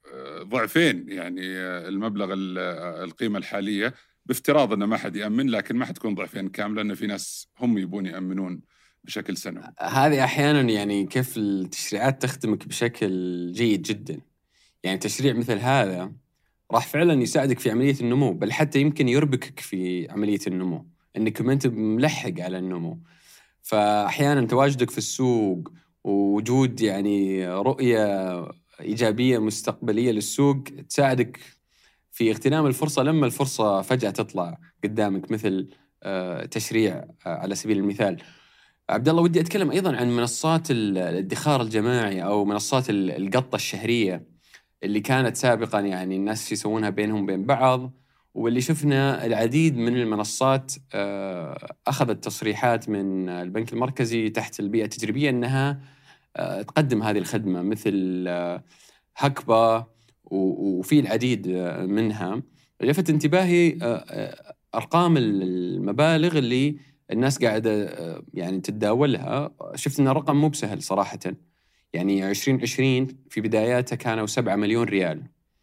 ضعفين يعني المبلغ القيمة الحالية، بافتراض أنه ما حد يأمن، لكن ما حتكون ضعفين كاملة، لأن في ناس هم يبون يأمنون بشكل سنوي. هذه أحيانا يعني كيف التشريعات تخدمك بشكل جيد جدا. يعني تشريع مثل هذا راح فعلا يساعدك في عملية النمو، بل حتى يمكن يربكك في عملية النمو، إنك ما أنت ملحق على النمو. فأحيانا تواجدك في السوق ووجود يعني رؤية إيجابية مستقبلية للسوق تساعدك في اغتنام الفرصة لما الفرصة فجأة تطلع قدامك، مثل تشريع على سبيل المثال. عبد الله، ودي أتكلم أيضا عن منصات الادخار الجماعي أو منصات القطة الشهرية اللي كانت سابقا يعني الناس يسوونها بينهم بين بعض، واللي شفنا العديد من المنصات أخذت تصريحات من البنك المركزي تحت البيئة التجريبية أنها تقدم هذه الخدمة، مثل هكبة وفي العديد منها. لفت انتباهي أرقام المبالغ اللي الناس قاعدة يعني تتداولها. شفت أن الرقم مو بسهل صراحة. يعني عشرين عشرين في بداياتها كانوا سبعة مليون ريال،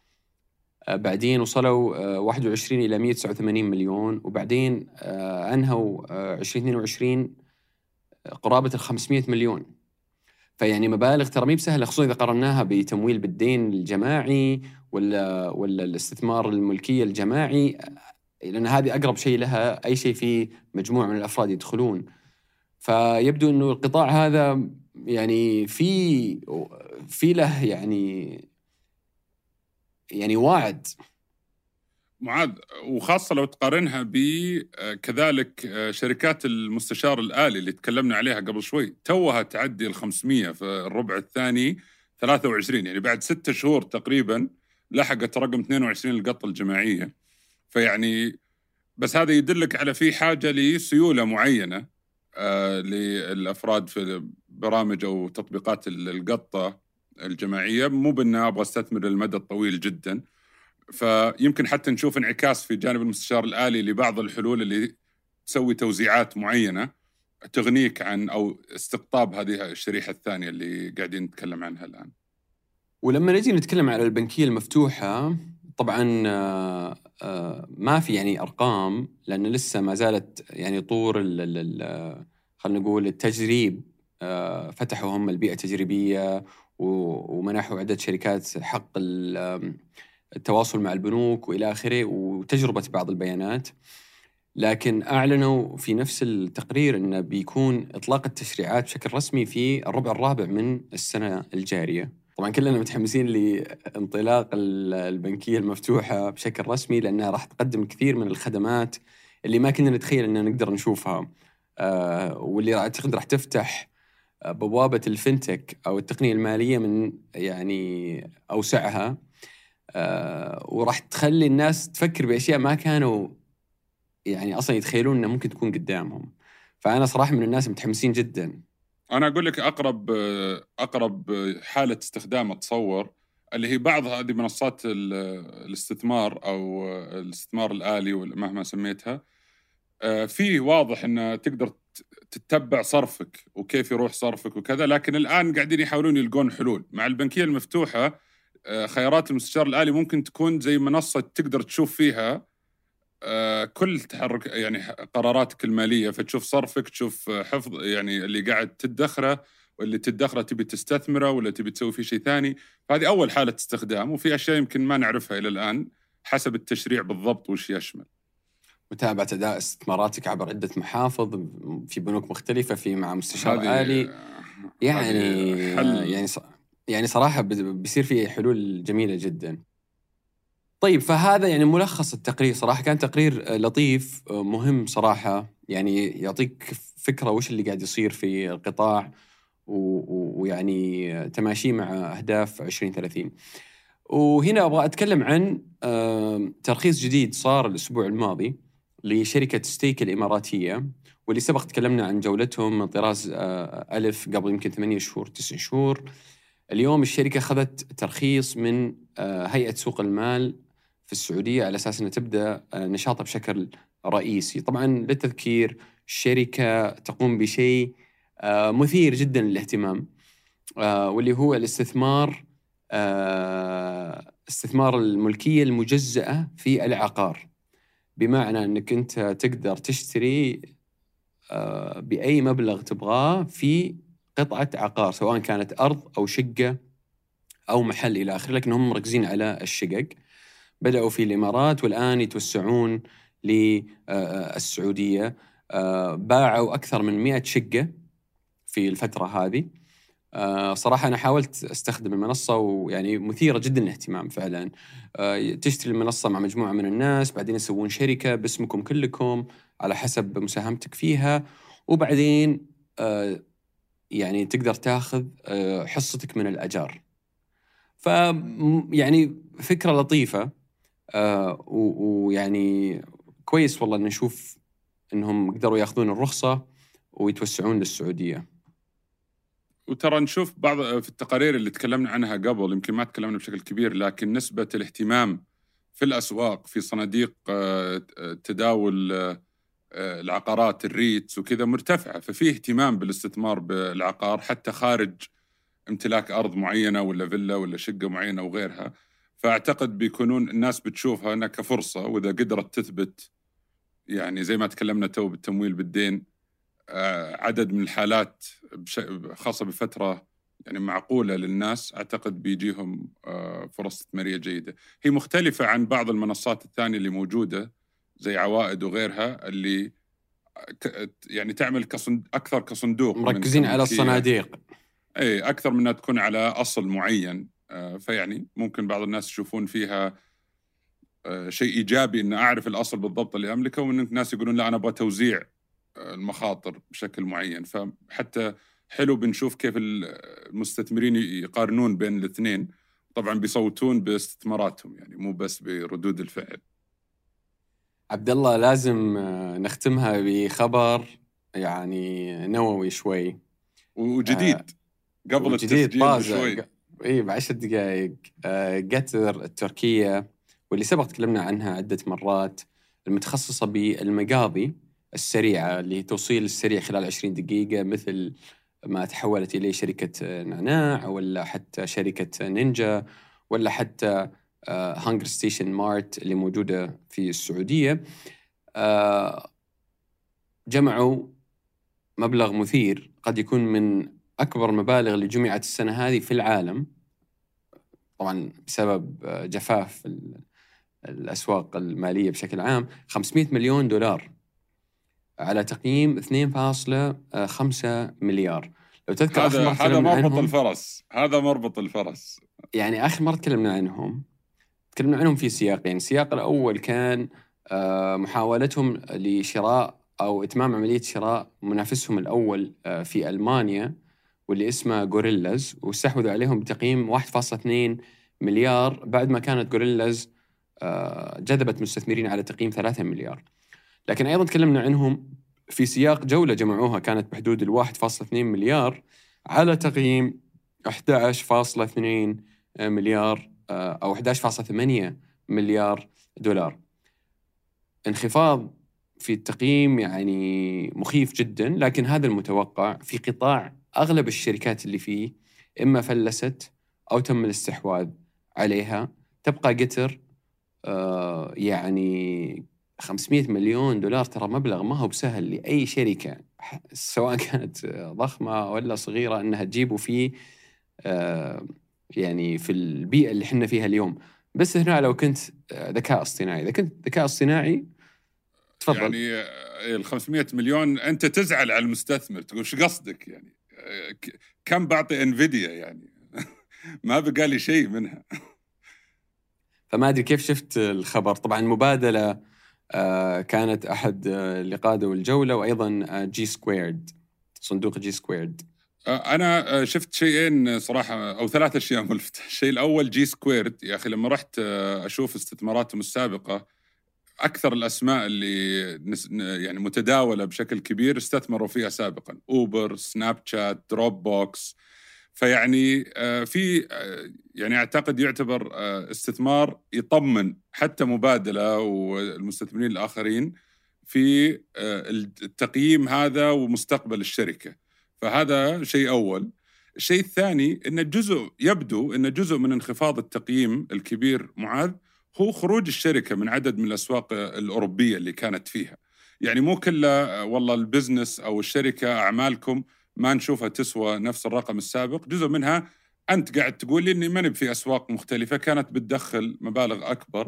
بعدين وصلوا واحد وعشرين إلى مئة وتسعة وثمانين مليون، وبعدين أنهوا عشرين اثنين وعشرين قرابة الخمسمائة مليون. فيعني مبالغ ترى مي بسهلة، خصوصا إذا قارناها بتمويل بالدين الجماعي ولا ولا الاستثمار الملكية الجماعي، لأن هذه أقرب شيء لها أي شيء فيه مجموعة من الأفراد يدخلون. فيبدو إنه القطاع هذا يعني في في له يعني يعني واعد معاذ، وخاصة لو تقارنها بكذلك شركات المستشار الآلي اللي تكلمنا عليها قبل شوي، توها تعدي الخمسمية في الربع الثاني ثلاثة وعشرين، يعني بعد ستة شهور تقريبا لحقت رقم اثنين وعشرين القطة الجماعية. فيعني بس هذا يدلك على في حاجة لسيولة معينة آه للأفراد في برامج أو تطبيقات القطة الجماعية، مو بأنه أبغى استثمر للمدى الطويل جدا. فيمكن حتى نشوف انعكاس في جانب المستشار الآلي لبعض الحلول اللي تسوي توزيعات معينة تغنيك عن أو استقطاب هذه الشريحة الثانية اللي قاعدين نتكلم عنها الآن. ولما نجي نتكلم على البنكية المفتوحة، طبعا ما في يعني أرقام، لأن لسه ما زالت يعني طور خلينا نقول التجريب. فتحوا هم البيئة التجريبية ومنحوا عدة شركات حق التواصل مع البنوك وإلى آخره، وتجربة بعض البيانات. لكن أعلنوا في نفس التقرير أنه بيكون إطلاق التشريعات بشكل رسمي في الربع الرابع من السنة الجارية. طبعا كلنا متحمسين لانطلاق البنكية المفتوحة بشكل رسمي، لأنها راح تقدم كثير من الخدمات اللي ما كنا نتخيل أننا نقدر نشوفها، آه واللي أعتقد راح تفتح بوابة الفنتك أو التقنية المالية من يعني أوسعها، آه وراح تخلي الناس تفكر بأشياء ما كانوا يعني أصلا يتخيلون أنها ممكن تكون قدامهم. فأنا صراحة من الناس متحمسين جدا. أنا أقول لك أقرب أقرب حالة استخدام أتصور اللي هي بعض هذه منصات الاستثمار أو الاستثمار الآلي مهما سميتها، في واضح أن تقدر تتبع صرفك وكيف يروح صرفك وكذا. لكن الآن قاعدين يحاولون يلقون حلول مع البنكية المفتوحة. خيارات المستشار الآلي ممكن تكون زي منصة تقدر تشوف فيها كل تحرك يعني قراراتك المالية، فتشوف صرفك، تشوف حفظ يعني اللي قاعد تدخره واللي تدخره تبي تستثمره ولا تبي تسوي فيه شيء ثاني. فهذه أول حالة استخدام، وفي أشياء يمكن ما نعرفها إلى الآن حسب التشريع بالضبط وش يشمل. متابعة أداء استثماراتك عبر عدة محافظ في بنوك مختلفة في مع مستشار آلي، يعني يعني يعني صراحة بيصير فيه حلول جميلة جدا. طيب، فهذا يعني ملخص التقرير. صراحة كان تقرير لطيف مهم صراحة، يعني يعطيك فكرة وش اللي قاعد يصير في القطاع ويعني تماشي مع أهداف عشرين ثلاثين. وهنا أبغى أتكلم عن ترخيص جديد صار الأسبوع الماضي لشركة ستيك الإماراتية، واللي سبق تكلمنا عن جولتهم من طراز ألف قبل يمكن ثمانية شهور تسع شهور. اليوم الشركة أخذت ترخيص من هيئة سوق المال في السعودية على أساس أنها تبدأ نشاطها بشكل رئيسي. طبعا للتذكير، الشركة تقوم بشيء مثير جدا للاهتمام، واللي هو الاستثمار استثمار الملكية المجزأة في العقار، بمعنى أنك أنت تقدر تشتري بأي مبلغ تبغاه في قطعة عقار، سواء كانت أرض أو شقة أو محل إلى آخره، لكن هم مركزين على الشقق. بدأوا في الإمارات والآن يتوسعون للسعودية. باعوا أكثر من مئة شقة في الفترة هذه. صراحة أنا حاولت أستخدم المنصة ويعني مثيرة جدا للاهتمام فعلا. تشتري المنصة مع مجموعة من الناس، بعدين يسوون شركة باسمكم كلكم على حسب مساهمتك فيها، وبعدين يعني تقدر تاخذ حصتك من الأجار. ف يعني فكرة لطيفة، ويعني كويس والله أن نشوف أنهم قدروا يأخذون الرخصة ويتوسعون للسعودية. وترى نشوف بعض في التقارير اللي تكلمنا عنها قبل، يمكن ما تكلمنا بشكل كبير، لكن نسبة الاهتمام في الأسواق في صناديق تداول العقارات الريتس وكذا مرتفعة، ففيه اهتمام بالاستثمار بالعقار حتى خارج امتلاك أرض معينة ولا فيلا ولا شقة معينة وغيرها. فأعتقد بيكونون الناس بتشوفها هنا كفرصة، وإذا قدرت تثبت يعني زي ما تكلمنا تو بالتمويل بالدين عدد من الحالات خاصة بفترة يعني معقولة للناس، أعتقد بيجيهم فرص استثمارية جيدة. هي مختلفة عن بعض المنصات الثانية اللي موجودة زي عوائد وغيرها، اللي يعني تعمل كصند... أكثر كصندوق، مركزين على الصناديق، أي أكثر من أنها تكون على أصل معين. فيعني ممكن بعض الناس يشوفون فيها شيء إيجابي إن أعرف الأصل بالضبط اللي أملكه، وإن الناس يقولون لا أنا أبغى توزيع المخاطر بشكل معين. فحتى حلو بنشوف كيف المستثمرين يقارنون بين الاثنين، طبعا بيصوتون باستثماراتهم يعني مو بس بردود الفعل. عبد الله لازم نختمها بخبر يعني نووي شوي وجديد آه قبل التسجيل بشوي، اي بعشر دقائق. آه قطر التركية واللي سبق تكلمنا عنها عدة مرات، المتخصصة بالمقاضي السريعة اللي توصيل السريع خلال عشرين دقيقة، مثل ما تحولت إليه شركة نعناع ولا حتى شركة نينجا ولا حتى هانجر ستيشن مارت اللي موجودة في السعودية. جمعوا مبلغ مثير، قد يكون من أكبر المبالغ اللي جمعت السنة هذه في العالم، طبعا بسبب جفاف الأسواق المالية بشكل عام. خمسمئة مليون دولار على تقييم اثنين فاصلة خمسة مليار. لو تذكر هذا هذا مربط الفرس، هذا مربط الفرس. يعني آخر مرة تكلمنا عنهم تكلمنا عنهم في سياقين. يعني السياق الأول كان محاولتهم لشراء أو إتمام عملية شراء منافسهم الأول في ألمانيا واللي اسمه غوريلاز، واستحوذوا عليهم بتقييم واحد فاصلة اثنين مليار، بعد ما كانت غوريلاز جذبت مستثمرين على تقييم ثلاثة مليار. لكن أيضا تكلمنا عنهم في سياق جولة جمعوها كانت بحدود الواحد فاصلة اثنين مليار على تقييم أحد عشر فاصلة اثنين مليار أو أحد عشر فاصلة ثمانية مليار دولار. انخفاض في التقييم يعني مخيف جدا، لكن هذا المتوقع في قطاع أغلب الشركات اللي فيه إما فلست أو تم الاستحواذ عليها. تبقى قطر آه يعني خمسمئة مليون دولار، ترى مبلغ ما هو بسهل لأي شركة سواء كانت ضخمة ولا صغيرة أنها تجيبه فيه آه يعني في البيئة اللي حنا فيها اليوم. بس هنا لو كنت ذكاء اصطناعي، إذا كنت ذكاء اصطناعي تفضل. يعني ال خمسمئة مليون أنت تزعل على المستثمر، تقول شو قصدك يعني كم بعطي انفيديا يعني ما بقى لي شيء منها. فما أدري كيف شفت الخبر. طبعا مبادلة كانت أحد اللي قادوا الجولة، وأيضا جي سكويرد، صندوق جي سكويرد. أنا شفت شيئين صراحة أو ثلاث أشياء ملفتة. الشيء الأول جي سكويرد، يا أخي لما رحت أشوف استثماراتهم السابقة أكثر الأسماء اللي يعني متداولة بشكل كبير استثمروا فيها سابقا، أوبر، سناب شات، دروب بوكس. فيعني في يعني أعتقد يعتبر استثمار يطمن حتى مبادلة والمستثمرين الآخرين في التقييم هذا ومستقبل الشركة. فهذا شيء أول. الشيء الثاني أن جزء يبدو أن جزء من انخفاض التقييم الكبير معاذ هو خروج الشركة من عدد من الأسواق الأوروبية اللي كانت فيها. يعني مو كله والله البزنس أو الشركة أعمالكم ما نشوفها تسوى نفس الرقم السابق، جزء منها أنت قاعد تقول لي إني ماني في أسواق مختلفة كانت بتدخل مبالغ أكبر،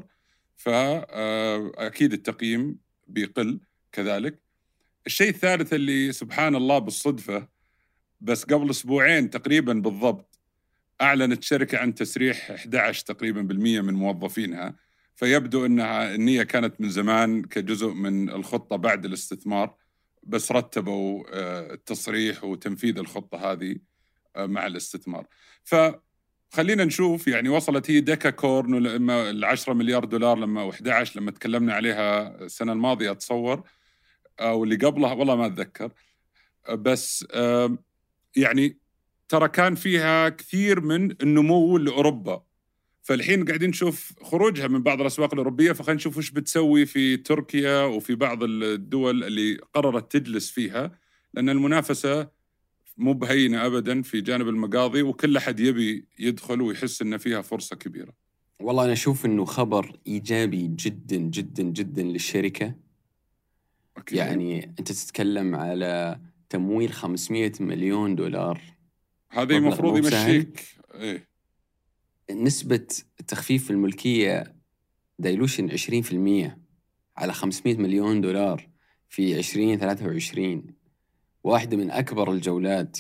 فأكيد التقييم بيقل كذلك. الشيء الثالث اللي سبحان الله بالصدفة بس قبل أسبوعين تقريبا بالضبط أعلنت شركة عن تسريح أحد عشر تقريبا بالمية من موظفينها، فيبدو أنها النية كانت من زمان كجزء من الخطة بعد الاستثمار، بس رتبوا التصريح وتنفيذ الخطة هذه مع الاستثمار. فخلينا نشوف يعني وصلت هي ديكاكورن لما العشرة مليار دولار لما وإحدى عشر لما تكلمنا عليها السنة الماضية أتصور أو اللي قبلها والله ما أتذكر، بس يعني ترى كان فيها كثير من النمو لأوروبا، فالحين قاعدين نشوف خروجها من بعض الأسواق الأوروبية، فخلينا نشوف وش بتسوي في تركيا وفي بعض الدول اللي قررت تجلس فيها، لأن المنافسة مو بهينة أبدا في جانب المقاضي وكل أحد يبي يدخل ويحس إن فيها فرصة كبيرة. والله أنا أشوف إنه خبر إيجابي جدا جدا جدا للشركة. أوكي. يعني أنت تتكلم على تمويل خمسمية مليون دولار، هذا المفروض يمشيك. إيه. نسبة تخفيف الملكية دايلوشن عشرين بالمية على خمسمية مليون دولار في عشرين ثلاثة وعشرين، واحدة من أكبر الجولات،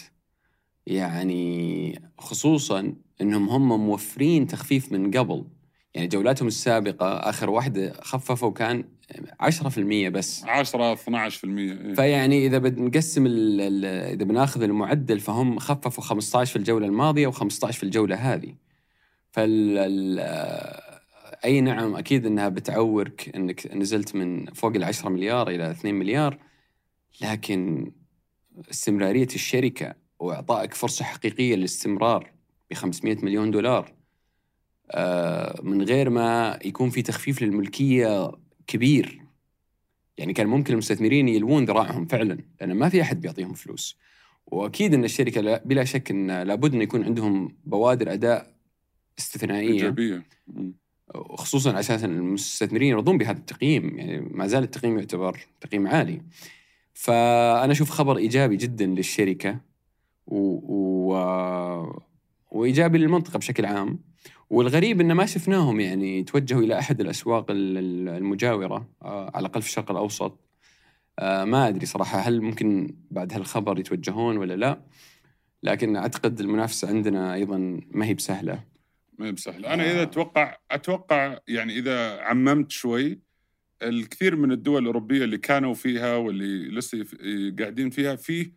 يعني خصوصاً أنهم هم موفرين تخفيف من قبل. يعني جولاتهم السابقة آخر واحدة خففوا كان عشرة بالمية بس، عشرة اثنا عشر بالمية. إيه. فيعني إذا بنقسم إذا بناخذ المعدل فهم خففوا خمسة عشر في الجولة الماضية وخمسة عشر في الجولة هذه. فال أي نعم أكيد أنها بتعورك أنك نزلت من فوق العشرة مليار إلى اثنين مليار، لكن استمرارية الشركة وإعطائك فرصة حقيقية للاستمرار بخمسمية مليون دولار من غير ما يكون في تخفيف للملكية كبير. يعني كان ممكن المستثمرين يلوون ذراعهم فعلا، لأن ما في أحد بيعطيهم فلوس. وأكيد أن الشركة بلا شك أن لابد أن يكون عندهم بوادر أداء استثنائية إيجابية، خصوصاً على أساس أن المستثمرين يرضون بهذا التقييم. يعني ما زال التقييم يعتبر تقييم عالي. فأنا أشوف خبر إيجابي جداً للشركة و... و... وإيجابي للمنطقة بشكل عام. والغريب إن ما شفناهم يعني توجهوا إلى أحد الأسواق المجاورة على الأقل في الشرق الأوسط. ما أدري صراحة هل ممكن بعد هالخبر يتوجهون ولا لا، لكن أعتقد المنافسة عندنا أيضاً ما هي بسهلة. ما هي بسهلة. أنا إذا أتوقع أتوقع يعني إذا عممت شوي، الكثير من الدول الأوروبية اللي كانوا فيها واللي لسه قاعدين فيها في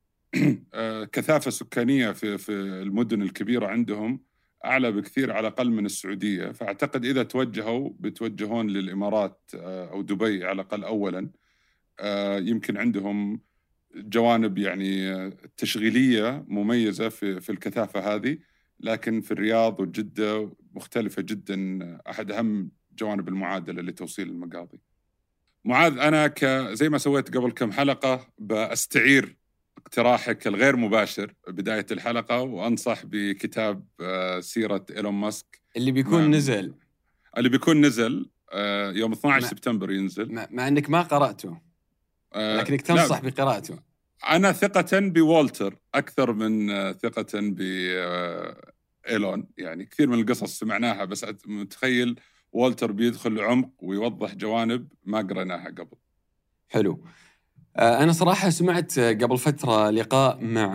كثافة سكانية في في المدن الكبيرة عندهم أعلى بكثير على الأقل من السعودية. فأعتقد إذا توجهوا بتوجهون للإمارات أو دبي على الأقل أولاً. يمكن عندهم جوانب يعني تشغيلية مميزة في في الكثافة هذه، لكن في الرياض وجدة مختلفة جداً، أحد أهم جوانب المعادلة لتوصيل المقاضي. معاذ، أنا ك زي ما سويت قبل كم حلقة بأستعير اقتراحك الغير مباشر بداية الحلقة وأنصح بكتاب سيرة إيلون ماسك اللي بيكون مع... نزل اللي بيكون نزل يوم اثنا عشر مع... سبتمبر ينزل، مع... مع أنك ما قرأته لكنك تنصح بقراءته. أنا ثقة بوالتر أكثر من ثقة بإيلون. يعني كثير من القصص سمعناها بس متخيل والتر بيدخل عمق ويوضح جوانب ما قرأناها قبل. حلو. أنا صراحة سمعت قبل فترة لقاء مع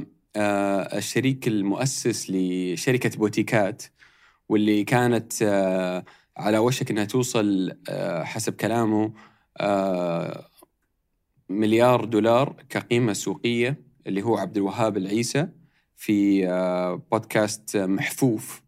الشريك المؤسس لشركة بوتيكات، واللي كانت على وشك أنها توصل حسب كلامه مليار دولار كقيمة سوقية، اللي هو عبد الوهاب العيسى في بودكاست محفوف.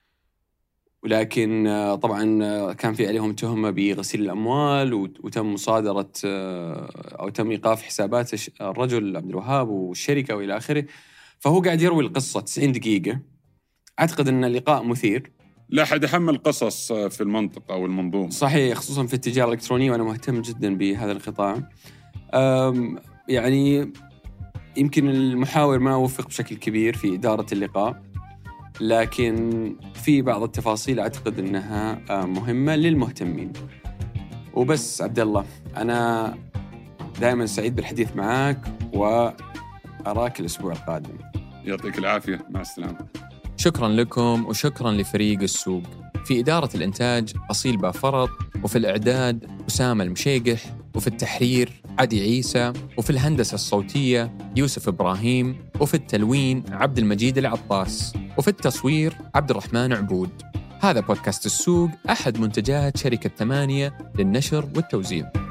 ولكن طبعا كان في عليهم تهمة بغسيل الأموال، وتم مصادرة أو تم إيقاف حسابات الرجل عبد الوهاب والشركة وإلى آخره. فهو قاعد يروي القصة تسعين دقيقة. أعتقد أن اللقاء مثير، لا أحد أهم القصص في المنطقة والمنظومة. صحيح، خصوصا في التجارة الإلكترونية، وأنا مهتم جدا بهذا القطاع. يعني يمكن المحاور ما وفق بشكل كبير في إدارة اللقاء، لكن في بعض التفاصيل أعتقد أنها مهمة للمهتمين. وبس عبد الله، أنا دائما سعيد بالحديث معك وأراك الأسبوع القادم. يعطيك العافية، مع السلامة. شكرا لكم وشكرا لفريق السوق. في إدارة الإنتاج أصيل بافرط، وفي الإعداد أسامة المشيقح، وفي التحرير عدي عيسى، وفي الهندسة الصوتية يوسف إبراهيم، وفي التلوين عبد المجيد العطاس، وفي التصوير عبد الرحمن عبود. هذا بودكاست السوق، أحد منتجات شركة ثمانية للنشر والتوزيع.